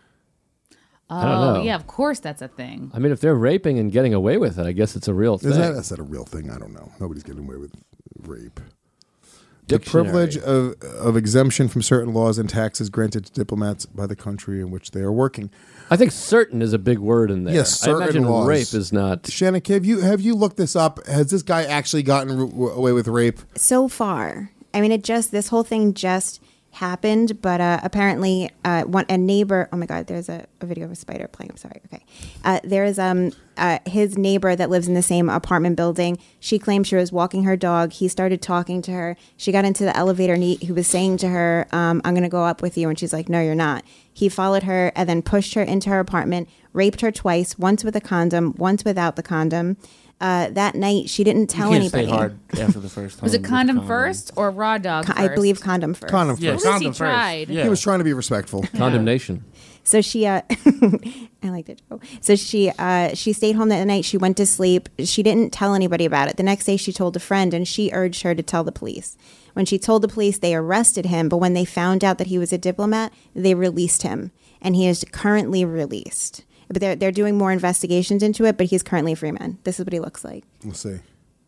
Oh, don't know. yeah, of course that's a thing. I mean, if they're raping and getting away with it, I guess it's a real thing. Is that, is that a real thing? I don't know. Nobody's getting away with rape. The Dictionary. privilege of, of exemption from certain laws and taxes granted to diplomats by the country in which they are working. I think certain is a big word in there. Yes, I certain imagine laws. rape is not. Shannon, have you have you looked this up? Has this guy actually gotten r- away with rape? So far, I mean, it just this whole thing just happened, but uh, apparently, uh, one a neighbor. Oh my God, there's a, a video of a spider playing. I'm sorry. Okay, uh, there's um uh, his neighbor that lives in the same apartment building. She claimed she was walking her dog. He started talking to her. She got into the elevator, and he, he was saying to her, um, "I'm going to go up with you," and she's like, "No, you're not." He followed her and then pushed her into her apartment, raped her twice, once with a condom, once without the condom. Uh, that night, she didn't tell you can't anybody. Stay hard after the first time. Was it with condom first or raw dog Co- first? I believe condom first. Condom Yeah, first. At least he condom first. tried. Yeah. He was trying to be respectful. Condemnation. So she, uh, I like that joke. So she, uh, she stayed home that night. She went to sleep. She didn't tell anybody about it. The next day, she told a friend, and she urged her to tell the police. When she told the police, they arrested him. But when they found out that he was a diplomat, they released him, and he is currently released. But they're they're doing more investigations into it. But he's currently a free man. This is what he looks like. We'll see.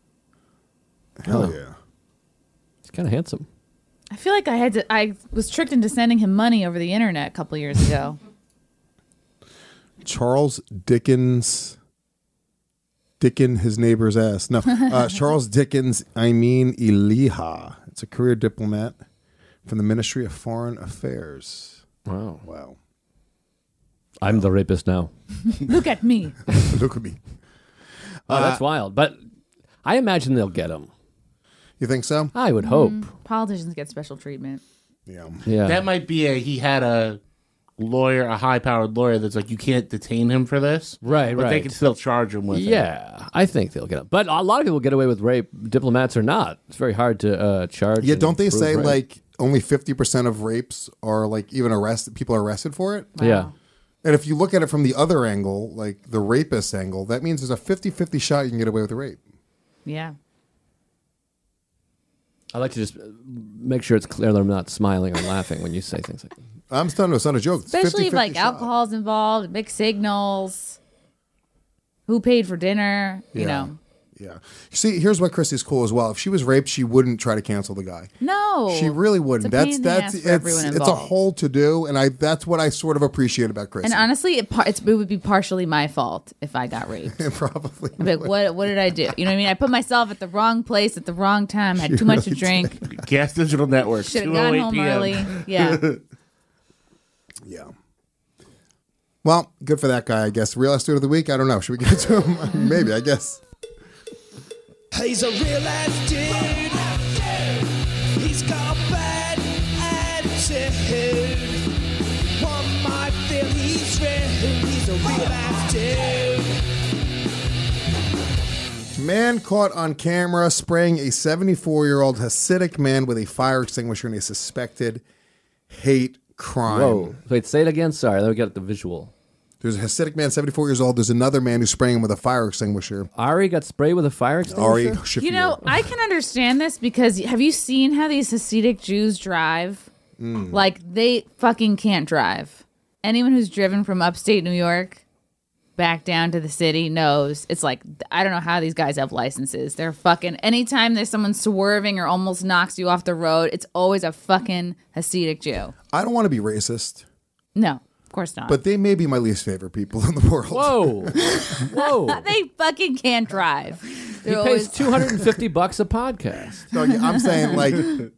Hell Oh. yeah. He's kind of handsome. I feel like I had to. I was tricked into sending him money over the internet a couple years ago. Charles Dickens. Dickon his neighbor's ass. No, uh, Charles Dickens. I mean Eliha. It's a career diplomat from the Ministry of Foreign Affairs. Wow. Wow. I'm the rapist now. Look at me. Look at me. Oh, that's wild. But I imagine they'll get him. You think so? I would hope. Politicians get special treatment. Yeah. Yeah. That might be a. He had a lawyer, a high-powered lawyer that's like, you can't detain him for this. Right, but they right. can still charge him with it. Yeah, I think they'll get it. But a lot of people get away with rape, diplomats or not. It's very hard to uh, charge. Yeah, and don't they prove say rape. like only fifty percent of rapes are like even arrested, people are arrested for it? Yeah. And if you look at it from the other angle, like the rapist angle, that means there's a fifty-fifty shot you can get away with a rape. Yeah. I like to just make sure it's clear that I'm not smiling or laughing when you say things like that. I'm telling you, it's not a joke. It's Especially if like fifty-fifty shot. alcohol's involved, big signals, who paid for dinner, you Yeah. know. Yeah. See, here's what Chrissy's cool as well. If she was raped, she wouldn't try to cancel the guy. No. She really wouldn't. It's a pain That's in the that's ass for everyone it's, it's a involved. whole to do, and I that's what I sort of appreciate about Chrissy. And honestly, it, par- it's, it would be partially my fault if I got raped. Probably. I'd be like, what what did I do? You know what I mean? I put myself at the wrong place at the wrong time, had too much to drink, Gas Digital Network. should have gone home early. Yeah. Yeah. Well, good for that guy, I guess. Real ass dude of the week? I don't know. Should we give it to him? Maybe, I guess. He's a real ass dude. He's got a bad attitude. One might feel he's real. He's a real ass dude. Man caught on camera spraying a seventy-four-year-old Hasidic man with a fire extinguisher in a suspected hate crime. Whoa. Wait, say it again. Sorry, let me get the visual. There's a Hasidic man, seventy-four years old. There's another man who's spraying him with a fire extinguisher. Ari got sprayed with a fire extinguisher? Ari Shafir. You know, I can understand this because have you seen how these Hasidic Jews drive? Mm. Like, they fucking can't drive. Anyone who's driven from upstate New York back down to the city knows it's like, I don't know how these guys have licenses. They're fucking, anytime there's someone swerving or almost knocks you off the road, it's always a fucking Hasidic Jew. I don't want to be racist. No. Of course not. But they may be my least favorite people in the world. Whoa. Whoa. They fucking can't drive. He They're pays always- two hundred fifty bucks a podcast. So I'm saying, like,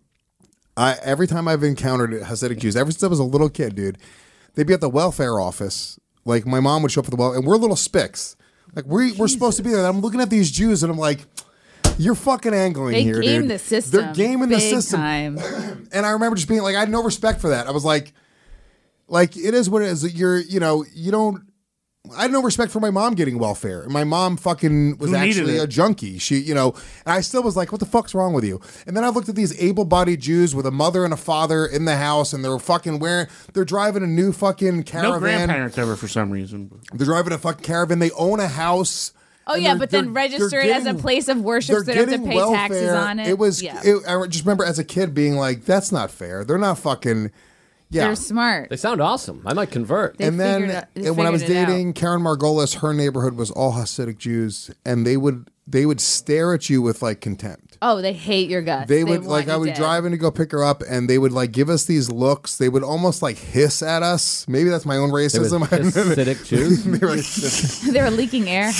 I every time I've encountered Hasidic Jews, ever since I was a little kid, dude, they'd be at the welfare office. Like, my mom would show up at the welfare, and we're little spicks. Like, we, we're supposed to be there. And I'm looking at these Jews, and I'm like, you're fucking angling They here, game dude. the system. They're gaming the big system. Time. And I remember just being like, I had no respect for that. I was like, like, it is what it is. You're, you know, you don't, I had no respect for my mom getting welfare. My mom fucking was Who needed actually it? a junkie. She, you know, and I still was like, what the fuck's wrong with you? And then I looked at these able-bodied Jews with a mother and a father in the house, and they're fucking wearing, they're driving a new fucking caravan. No grandparents ever for some reason. They're driving a fucking caravan. They own a house. Oh, and yeah, they're- but then they're- register they're it as a getting- place of worship so they're they don't have to getting pay taxes welfare. on it. It was, yeah. it, I just remember as a kid being like, that's not fair. They're not fucking, yeah. They're smart. They sound awesome. I might convert. They and then figured it- they and when I was figured it out. dating Karen Margolis, her neighborhood was all Hasidic Jews, and they would they would stare at you with like contempt. Oh, they hate your guts. They would want like you I would dead. drive in to go pick her up, and they would like give us these looks. They would almost like hiss at us. Maybe that's my own racism. Hasidic Jews. they, were like, They were leaking air.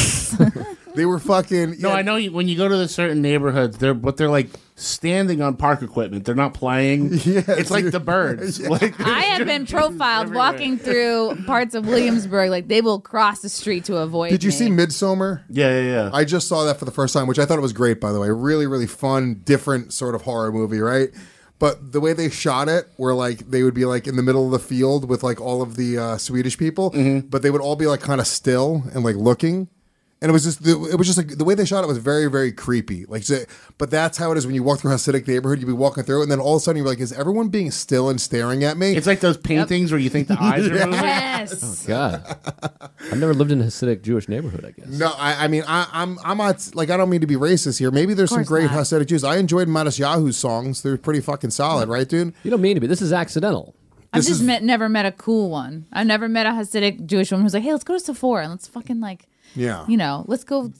they were fucking. No, yeah. I know you, when you go to the certain neighborhoods, they're but they're like standing on park equipment. They're not playing. Yeah, it's like dude. the birds. Like, I have been profiled walking through parts of Williamsburg. Like, they will cross the street to avoid Did you me. see Midsommar? yeah, yeah, yeah. I just saw that for the first time, which I thought it was great, by the way. Really, really fun, different sort of horror movie, right? But the way they shot it, where like they would be like in the middle of the field with like all of the uh, Swedish people, but they would all be like kind of still and like looking. And it was just, the, it was just like the way they shot it was very, very creepy. Like, so- but that's how it is when you walk through a Hasidic neighborhood. You'd be walking through, and then all of a sudden you're like, "Is everyone being still and staring at me?" It's like those paintings where you think the eyes are moving. Yes. God. I've never lived in a Hasidic Jewish neighborhood, I guess. No, I, I mean, I, I'm, I'm not like I don't mean to be racist here. Maybe there's some course great not. Hasidic Jews. I enjoyed Matas Yahu's songs; they're pretty fucking solid, right, dude? You don't mean to be. This is accidental. I've This just is- met, never met a cool one. I've never met a Hasidic Jewish woman who's like, hey, let's go to Sephora and let's fucking like, Yeah. you know, let's go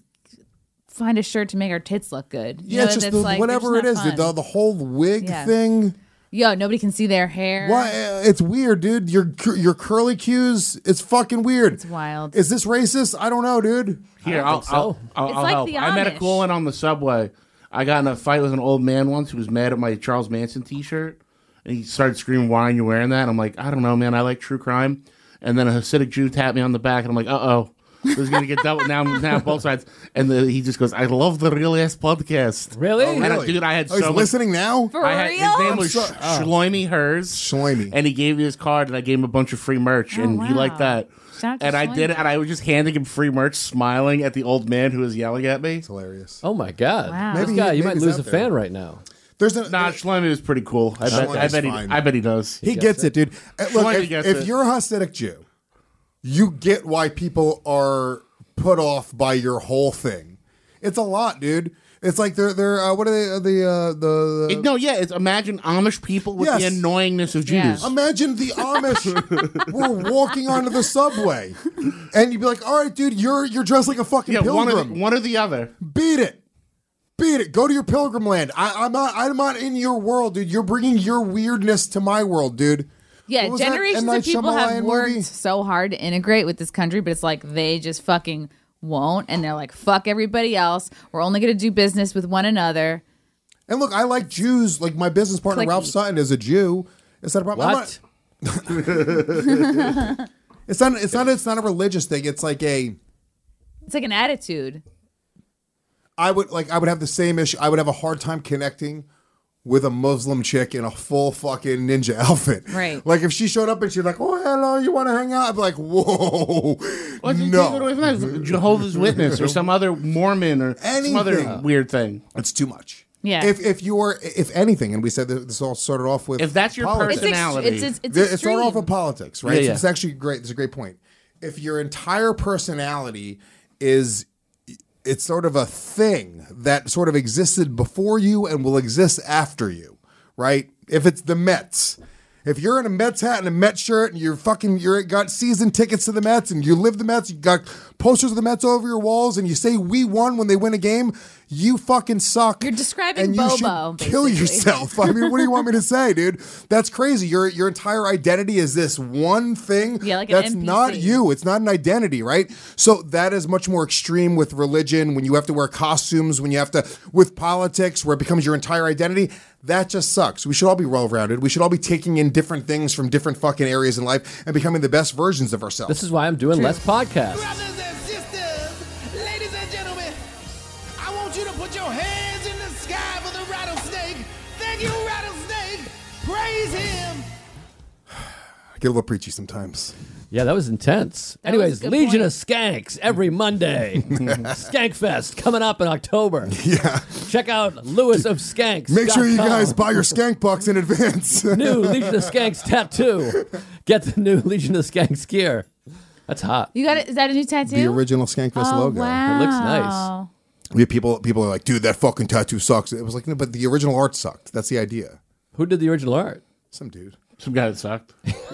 find a shirt to make our tits look good. You Yeah, know, it's just that's the, like, whatever they're it just is, not the, fun. the whole wig Yeah. thing. Yo, nobody can see their hair. Why? uh, It's weird, dude. Your your curly cues. It's fucking weird. It's wild. Is this racist? I don't know, dude. Here, I don't I'll, think so. I'll, I'll, It's I'll like help. the I met a Amish. cool one on the subway. I got in a fight with an old man once who was mad at my Charles Manson T-shirt, and he started screaming, "Why are you wearing that?" And I'm like, "I don't know, man. I like true crime." And then a Hasidic Jew tapped me on the back, and I'm like, "Uh oh." This is gonna get dealt with now, now both sides, and the, he just goes, "I love the Real Ass Podcast." Really? Oh, And I- really? dude, I had Oh, he's so much. listening now. For I had, real? his name I'm was so- Sh- oh. Shloimi Hers, Shloimi. and he gave me his card, and I gave him a bunch of free merch, Oh, and he wow. liked that. Shout out to And I did Shloimi. it, and I was just handing him free merch, smiling at the old man who was yelling at me. It's hilarious. Oh, my God. Wow. This Maybe guy, he- you maybe might he's lose a out there. fan right now. There's a, Nah, Shlomi was pretty cool. I bet, I Shlomi's bet he, fine. I bet he does. he gets gets it, dude. Uh, Look, Shlomi if, gets if it. you're a Hasidic Jew, you get why people are put off by your whole thing. It's a lot, dude. It's like they're they're uh, what are they uh, the uh, the, It- no, yeah, it's imagine Amish people with Yes. the annoyingness of Yeah. Jews. Imagine the Amish were walking onto the subway, and you'd be like, "All right, dude, you're you're dressed like a fucking yeah, one or, pilgrim. the, one or the other. Beat it, beat it. Go to your pilgrim land. I, I'm not I'm not in your world, dude. You're bringing your weirdness to my world, dude." Yeah, What was that generations M. Night of people have Shyamalan worked movie? so hard to integrate with this country, but it's like they just fucking won't. And they're like, fuck everybody else. We're only going to do business with one another. And look, I like Jews. Like my business partner Clicky. Ralph Sutton is a Jew. Is that a problem? I'm What? not- It's not. It's not. It's not a religious thing. It's like a. It's like an attitude. I would like. I would have the same issue. I would have a hard time connecting with a Muslim chick in a full fucking ninja outfit. Right. Like if she showed up and she's like, "Oh, hello, you want to hang out?" I'd be like, "Whoa, What's no." Jehovah's Witness or some other Mormon or Anything. some other weird thing. It's too much. Yeah. If if you're if anything, and we said that this all started off with If that's your politics. personality. It's, ex- it's, it's, It extreme. started off with politics, right? Yeah, So yeah. it's actually great. It's a great point. If your entire personality is, it's sort of a thing that sort of existed before you and will exist after you, right? If it's the Mets. If you're in a Mets hat and a Mets shirt and you're fucking, you're got season tickets to the Mets and you live the Mets, you got posters of the Mets all over your walls and you say we won when they win a game, you fucking suck. You're describing and you Bobo, should kill basically. yourself. I mean, what do you want me to say, dude? That's crazy. Your your entire identity is this one thing. Yeah, like an that's N P C. not you. It's not an identity, right? So that is much more extreme with religion. When you have to wear costumes, when you have to with politics, where it becomes your entire identity. That just sucks. We should all be well-rounded. We should all be taking in different things from different fucking areas in life and becoming the best versions of ourselves. This is why I'm doing less podcasts. Brothers and sisters, ladies and gentlemen, I want you to put your hands in the sky for the rattlesnake. Thank you, rattlesnake. Praise him. I get a little preachy sometimes. Yeah, that was intense. That was Anyways, a good Legion point. of Skanks every Monday. Skankfest coming up in October. Yeah. Check out Lewis of Skanks. Make sure you guys buy your skank bucks in advance. New Legion of Skanks tattoo. Get the new Legion of Skanks gear. That's hot. You got it? Is that a new tattoo? The original Skankfest oh, logo. Wow. It looks nice. We have people people are like, dude, that fucking tattoo sucks. It was like, no, but the original art sucked. That's the idea. Who did the original art? Some dude. Some guy that sucked.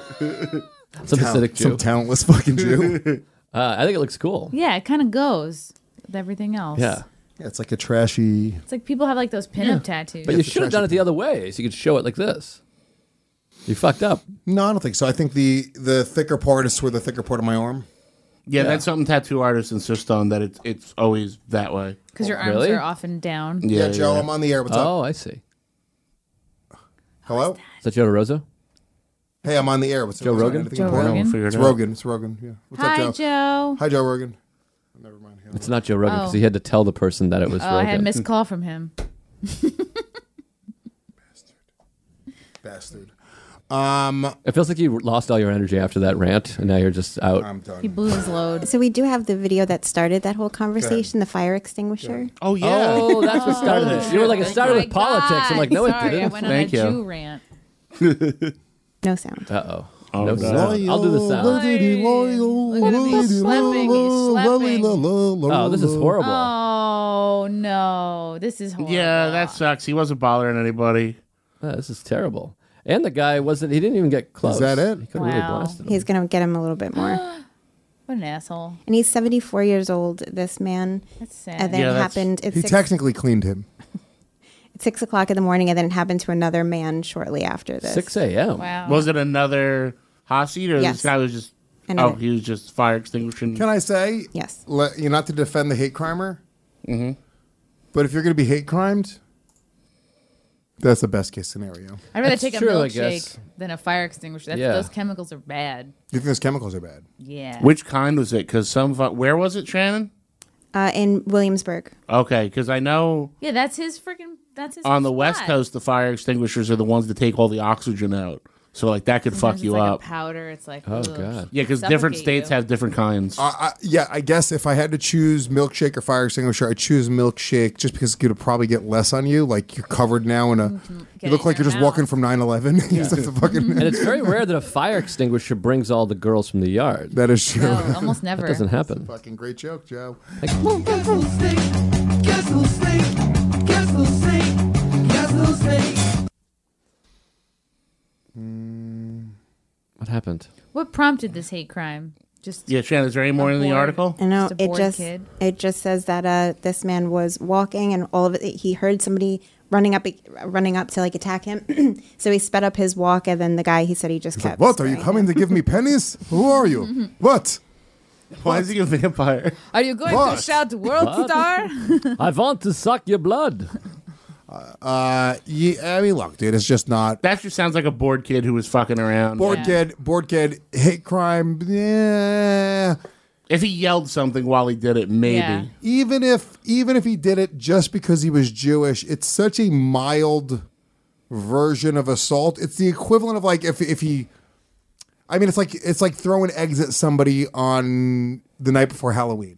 Some Tal- Hasidic Jew. Some talentless fucking Jew. Uh, I think it looks cool. Yeah, it kind of goes with everything else. Yeah. Yeah, it's like a trashy. It's like people have like those pinup tattoos. But you should have done it the other way, so you could show it like this. You fucked up. No, I don't think so. I think the the thicker part is toward the thicker part of my arm. Yeah, Yeah. that's something tattoo artists insist on, that it's it's always that way. Because your arms Really? are often down. Yeah, Yeah, Joe, yeah. I'm on the air. What's Oh, up? I see. Hello? Is that Joe DeRosa? Hey, I'm on the air. What's Joe what's up? Rogan? Anything Joe important? Rogan? Figure it It's out. Rogan. It's Rogan. Yeah. What's Hi, up, Joe? Joe. Hi, Joe Rogan. Never mind. It's not Joe Rogan because Oh. he had to tell the person that it was Oh, I Rogan. had a missed call from him. Bastard. Um, It feels like you lost all your energy after that rant, and now you're just out. I'm done. He blew his load. So we do have the video that started that whole conversation, the fire extinguisher. Oh, yeah. Oh, that's what started it. You were like, it started Oh with my politics. I'm like, no, God. it Sorry, I didn't. went Thank on a you. Jew rant. No sound. Uh oh. Oh, No no. sound. I'll do the sound. Look at him. He's slapping. He's slapping. Oh, this is horrible. Oh, no. This is horrible. Yeah, that sucks. He wasn't bothering anybody. Oh, this is terrible. And the guy wasn't, he didn't even get close. Is that it? He couldn't really Wow. blast him. He's going to get him a little bit more. What an asshole. And he's seventy-four years old, this man. That's sad. And then Yeah, it that's- happened at He six, technically cleaned him. at six o'clock in the morning, and then it happened to another man shortly after this. six a.m. Wow. Was it another Hasid, or Yes. this guy was just... Another. Oh, he was just fire extinguishing. Can I say, Yes. le- you not to defend the hate crimer, mm-hmm. but if you're going to be hate crimed, that's the best case scenario. I'd rather That's take true, a I guess. milkshake than a fire extinguisher. That's, Yeah. Those chemicals are bad. You think those chemicals are bad? Yeah. Which kind was it? Because some... fu- Where was it, Shannon? Uh, in Williamsburg. Okay, because I know Yeah, that's his freaking. That's his. on the spot. West Coast, the fire extinguishers are the ones that take all the oxygen out. So, like, that could Sometimes fuck you it's like up. A powder. It's like. Oh, ugh. God. Yeah, because different Suffocate states you. have different kinds. Uh, I, yeah, I guess if I had to choose milkshake or fire extinguisher, I'd choose milkshake just because it could probably get less on you. Like you're covered now in a. Get You it look in like your you're just mouth. walking from nine eleven. You just have to fucking. And it's very rare that a fire extinguisher brings all the girls from the yard. That is true. No, almost never. That doesn't happen. Fucking great joke, Joe. What happened? What prompted this hate crime? Just Yeah, Shannon, is there any more in the bored- article? I know Just a it bored just kid? it just says that uh, this man was walking, and all of it. He heard somebody running up, running up to like attack him. So he sped up his walk, and then the guy he said he just He's kept. like, what? Are you spraying coming him. to give me pennies? Who are you? What? Why is he a vampire? Are you going What? to shout "World What? Star"? I want to suck your blood. Uh, yeah, I mean, look, dude, it's just not. That just sounds like a bored kid who was fucking around. Bored Yeah. kid, bored kid, hate crime. Yeah. If he yelled something while he did it, maybe. Yeah. Even if, even if he did it just because he was Jewish, it's such a mild version of assault. It's the equivalent of like if if he. I mean, it's like it's like throwing eggs at somebody on the night before Halloween.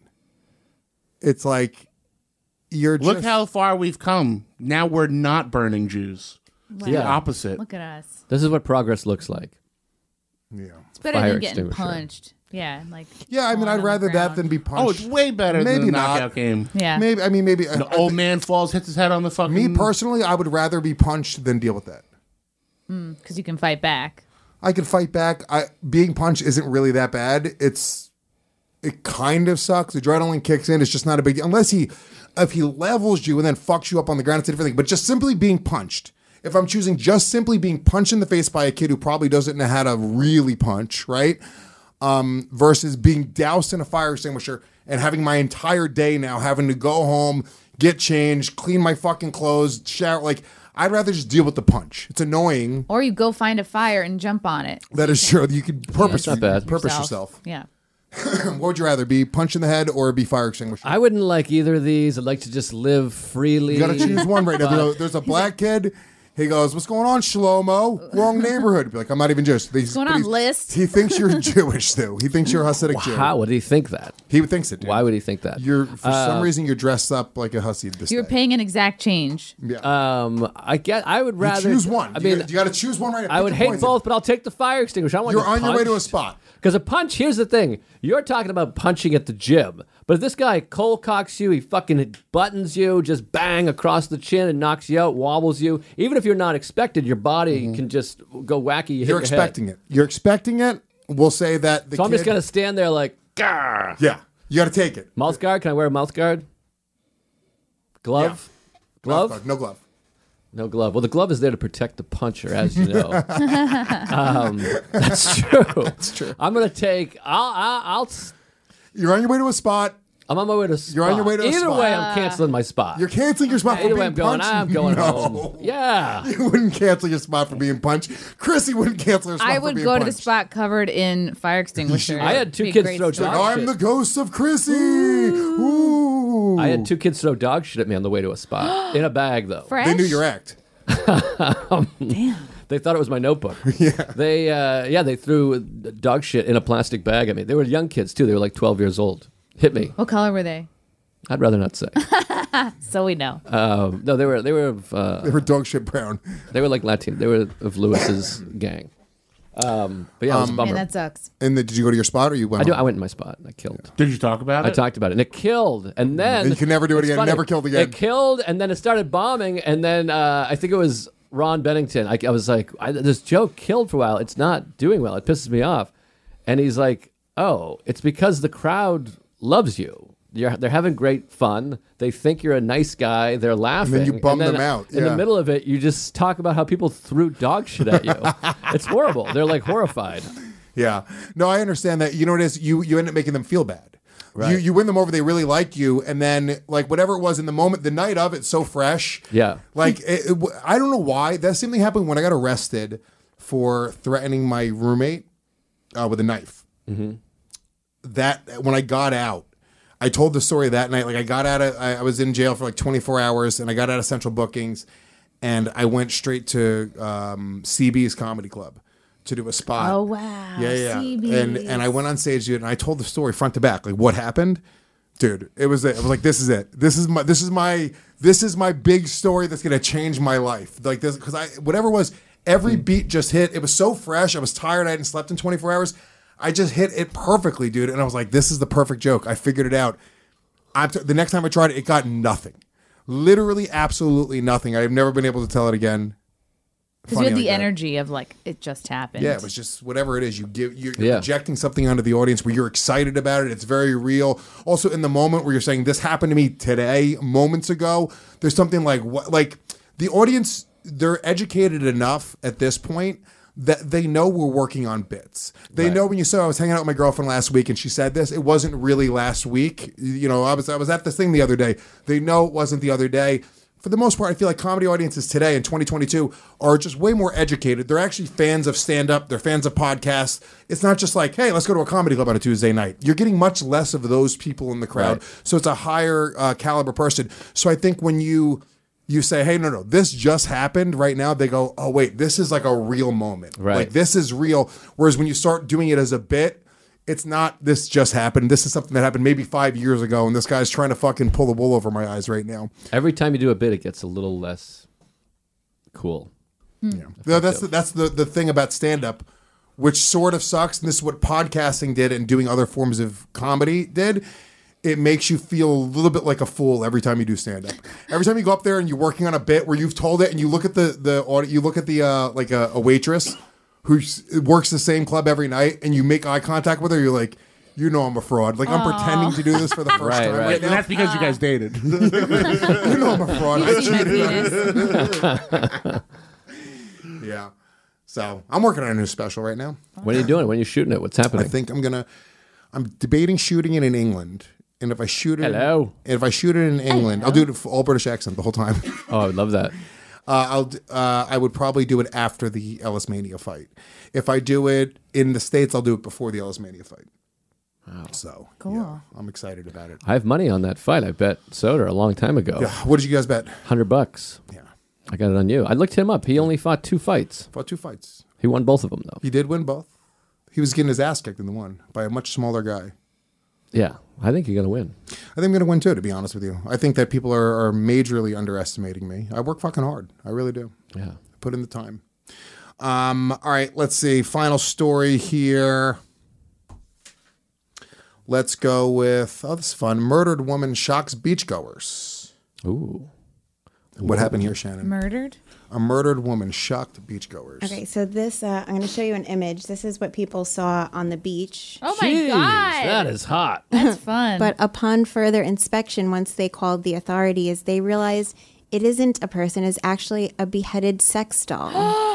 It's like you're Look just, how far we've come. Now we're not burning Jews. It's Yeah. the opposite. Look at us. This is what progress looks like. Yeah. It's better Fire than getting extinguisher. punched. Yeah, like Yeah, I mean, falling I'd on the rather that ground. than be punched. Oh, it's way better Maybe than the not. knockout game. Yeah. Maybe I mean maybe The I- old man falls, hits his head on the fucking. Me personally, I would rather be punched than deal with that. because you can fight back. I could fight back. I being punched isn't really that bad. It's it kind of sucks. Adrenaline kicks in. It's just not a big deal unless he if he levels you and then fucks you up on the ground. It's a different thing. But just simply being punched. If I'm choosing just simply being punched in the face by a kid who probably doesn't know how to really punch, right? Um, versus being doused in a fire extinguisher and having my entire day now having to go home, get changed, clean my fucking clothes, shower. Like, I'd rather just deal with the punch. It's annoying. Or you go find a fire and jump on it. That is true. You could purpose, not bad. purpose yourself. Yeah. What would you rather be, punched in the head or be fire extinguisher? I wouldn't like either of these. I'd like to just live freely. You got to choose one right now. But- There's a black kid. He goes, "What's going on, Shlomo? Wrong neighborhood." Be like, "I'm not even Jewish." What's going on, list? He thinks you're Jewish, though. He thinks you're a Hasidic Jew. How would he think that? He thinks it. Dude. Why would he think that? You're for Uh, some reason you're dressed up like a Hasid this You're day. paying an exact change. Yeah. Um, I get. I would You rather choose one. I You mean, got- you got to choose one right now. I Pick would your hate poison. both, but I'll take the fire extinguisher. I don't want You're to on your way to a punched. spot. Because a punch, here's the thing. You're talking about punching at the gym. But if this guy cold cocks you, he fucking buttons you, just bang across the chin and knocks you out, wobbles you. Even if you're not expected, your body can just go wacky. You hit You're your expecting it. You're expecting it. We'll say that the So I'm just kid- going to stand there like, Gah! Yeah. You got to take it. Mouth guard? Can I wear a mouth guard? Glove? Glove? Mouth guard, no glove. No glove. Well, the glove is there to protect the puncher, as you know. um, that's true. That's true. I'm going to take, I'll, I'll, I'll You're on your way to a spot. I'm on my way to a spot. You're on your way to a Either spot. way, I'm canceling my spot. You're canceling your spot for Either being way I'm going, punched? I'm going no. home. Yeah. You wouldn't cancel your spot for being punched. Chrissy wouldn't cancel her spot I for would being go to the punched. spot covered in fire extinguisher. I had two Be a kids great throw story. dog I'm the ghost of Chrissy. Ooh. I had two kids throw dog shit at me on the way to a spot. In a bag, though. Fresh? They knew your act. Damn. They thought it was my notebook. yeah. They, uh, yeah, they threw dog shit in a plastic bag at me. They were young kids, too. They were like twelve years old. Hit me. What color were they? I'd rather not say. So we know. Um, no, they were they were of, uh, They were dog shit brown. they were like Latin. They were of Lewis's gang. Um, but yeah, it was a Um, bummer. Man, that sucks. And then, did you go to your spot or you went I do. home? I went in my spot. And I killed. Did you talk about I it? talked about it, and it killed. And then And you can never do it it's again. funny. Never killed again. It killed, and then it started bombing, and then uh, I think it was Ron Bennington. I, I was like, I, "This joke killed for a while. It's not doing well. It pisses me off." And he's like, "Oh, it's because the crowd loves you. You're, they're having great fun. They think you're a nice guy. They're laughing. you bum then them out. In the Yeah. middle of it, you just talk about how people threw dog shit at you. It's horrible. They're like horrified. Yeah. No, I understand that. You know what it is? You, you end up making them feel bad. Right. You, you win them over. They really like you. And then, like, whatever it was in the moment, the night of, it's so fresh. Yeah. Like, it, it, I don't know why. That same thing happened when I got arrested for threatening my roommate uh, with a knife. Mm-hmm. That, when I got out, I told the story that night. Like, I got out of, I, I was in jail for like twenty-four hours, and I got out of Central Bookings, and I went straight to um, C B's Comedy Club to do a spot. Oh, wow. Yeah, yeah. C B's. And and I went on stage, dude, and I told the story front to back, like what happened, dude. It was it. I was like, this is it. This is my this is my this is my big story that's gonna change my life. Like this, because I whatever it was, every beat just hit. It was so fresh. I was tired. I hadn't slept in twenty-four hours. I just hit it perfectly, dude. And I was like, this is the perfect joke. I figured it out. I'm t- the next time I tried it, it got nothing. Literally, absolutely nothing. I've never been able to tell it again. Because you had Funny the like that. energy of like, it just happened. Yeah, it was just whatever it is. You give you're Yeah. projecting something onto the audience where you're excited about it. It's very real. Also, in the moment where you're saying this happened to me today, moments ago, there's something like what like the audience. They're educated enough at this point that they know we're working on bits. They Right. know when you said I was hanging out with my girlfriend last week and she said this, it wasn't really last week. You know, I was I was at this thing the other day. They know it wasn't the other day. for the most part, I feel like comedy audiences today in twenty twenty-two are just way more educated. They're actually fans of stand-up. They're fans of podcasts. It's not just like, hey, let's go to a comedy club on a Tuesday night. You're getting much less of those people in the crowd. Right. So it's a higher uh, caliber person. So I think when you you say, hey, no, no, this just happened right now, they go, oh, wait, this is like a real moment. Right. Like, this is real. Whereas when you start doing it as a bit, it's not this just happened. This is something that happened maybe five years ago, and this guy's trying to fucking pull the wool over my eyes right now. Every time you do a bit, it gets a little less cool. Yeah. No, that's the, that's the, the thing about stand-up, which sort of sucks, and this is what podcasting did and doing other forms of comedy did. It makes you feel a little bit like a fool every time you do stand-up. Every time you go up there and you're working on a bit where you've told it, and you look at the the audi- you look at the uh, like a, a waitress who works the same club every night, and you make eye contact with her, you're like, you know I'm a fraud. Like, I'm Aww. pretending to do this for the first Right, time right. right, And now. that's because you guys dated. You know I'm a fraud. I You've seen my cheated. Yeah. So I'm working on a new special right now. When are you doing it? When are you shooting it? What's I happening? think I'm gonna. I'm debating shooting it in England, and if I shoot it, Hello. In, if I shoot it in England, I'll do it in all British accent the whole time. Oh, I would love that. Uh, I'll. d- Uh, I would probably do it after the Ellis Mania fight. If I do it in the States, I'll do it before the Ellis Mania fight. Wow. So Cool. yeah, I'm excited about it. I have money on that fight. I bet Soder a long time ago. Yeah. What did you guys bet? Hundred bucks. Yeah. I got it on you. I looked him up. He only fought two fights. Fought two fights. He won both of them though. He did win both. He was getting his ass kicked in the one by a much smaller guy. Yeah, I think you're gonna win. I think I'm going to win too, to be honest with you. I think that people are, are majorly underestimating me. I work fucking hard. I really do. Yeah. Put in the time. Um, all right, let's see. Final story here. Let's go with, oh, this is fun. Murdered woman shocks beachgoers. Ooh. What happened here, Shannon? Murdered? A murdered woman shocked beachgoers. Okay, so this, uh, I'm going to show you an image. This is what people saw on the beach. Oh my Jeez, god. that is hot. That's fun. But upon further inspection, once they called the authorities, they realized it isn't a person, it's actually a beheaded sex doll.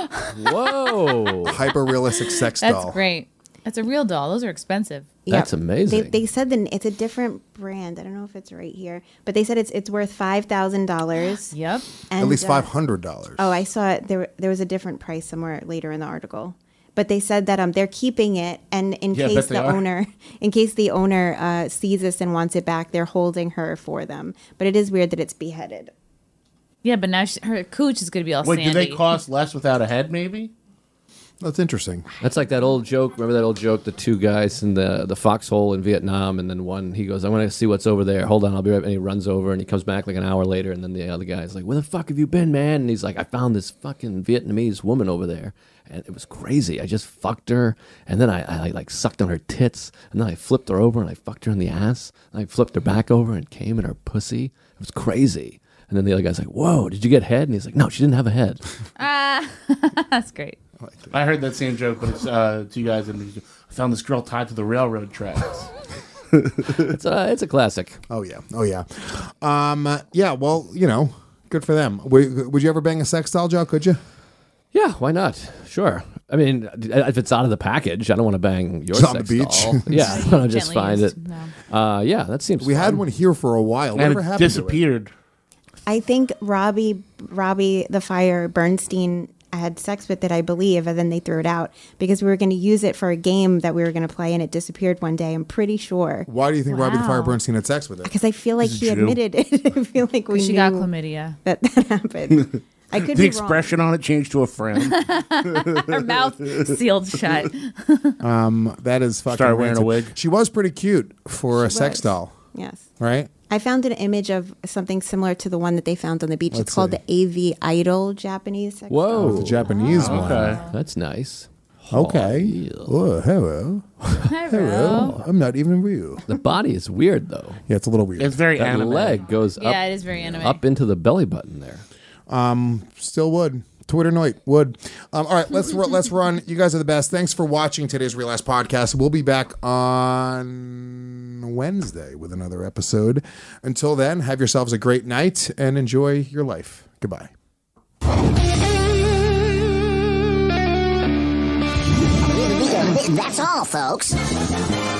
Whoa. Hyper realistic sex That's doll. great. That's a real doll. Those are expensive. That's amazing. They, they said that it's a different brand. I don't know if it's right here, but they said it's it's worth five thousand dollars. Yep. At least five hundred dollars. Oh, I saw it. There there was a different price somewhere later in the article. But they said that um they're keeping it, and in Yeah, I case bet they the are. owner in case the owner uh, sees this and wants it back, they're holding her for them. But it is weird that it's beheaded. Yeah, but now she, her cooch is going to be all Wait, sandy. do they cost less without a head, maybe? That's interesting. That's like that old joke. Remember that old joke? The two guys in the the foxhole in Vietnam, and then one he goes, "I want to see what's over there. Hold on, I'll be right." And he runs over, and he comes back like an hour later, and then the other guy's like, "Where the fuck have you been, man?" And he's like, "I found this fucking Vietnamese woman over there, and it was crazy. I just fucked her, and then I, I like sucked on her tits, and then I flipped her over, and I fucked her in the ass, and I flipped her back over and came in her pussy. It was crazy." And then the other guy's like, "Whoa, did you get head?" And he's like, "No, she didn't have a head." Ah, that's great. I heard that same joke, but it's uh, two guys and I found this girl tied to the railroad tracks. It's a it's a classic. Oh yeah, oh yeah, um, yeah. Well, you know, good for them. Would, would you ever bang a sex doll, Joe? Could you? Yeah, why not? Sure. I mean, if it's out of the package, I don't want to bang your It's on sex the beach. doll. Yeah, I want to just Gently find used, it. no. Uh, yeah, that seems. We fun. had one here for a while. And Whatever it happened to it? disappeared. I think Robbie Robbie the Fire Bernstein had sex with it, I believe, and then they threw it out because we were going to use it for a game that we were going to play, and it disappeared one day. I'm pretty sure Why do you think Robbie the Wow. Fire Bernstein had sex with it? because I feel like He's a he Jew. admitted it. I feel like we She knew got chlamydia. that that happened. I could The be expression on it changed to a frown. Her mouth sealed shut. Um, that is fucking. Started wearing a rancid. wig. She was pretty cute for a She sex was. doll, wrong. Yes. right? I found an image of something similar to the one that they found on the beach. Let's it's called see. the A V Idol Japanese sex Whoa, doll. The Japanese one. Okay. that's nice. Okay. Oh, hello. Hello. I'm not even real. The body is weird though. Yeah, it's a little weird. It's very That anime. leg goes up, Yeah, it is very anime. up into the belly button there. Um, still would. Twitter night would. Um, all right, let's ru- let's run. You guys are the best. Thanks for watching today's Real Ass Podcast. We'll be back on Wednesday with another episode. Until then, have yourselves a great night and enjoy your life. Goodbye. That's all, folks.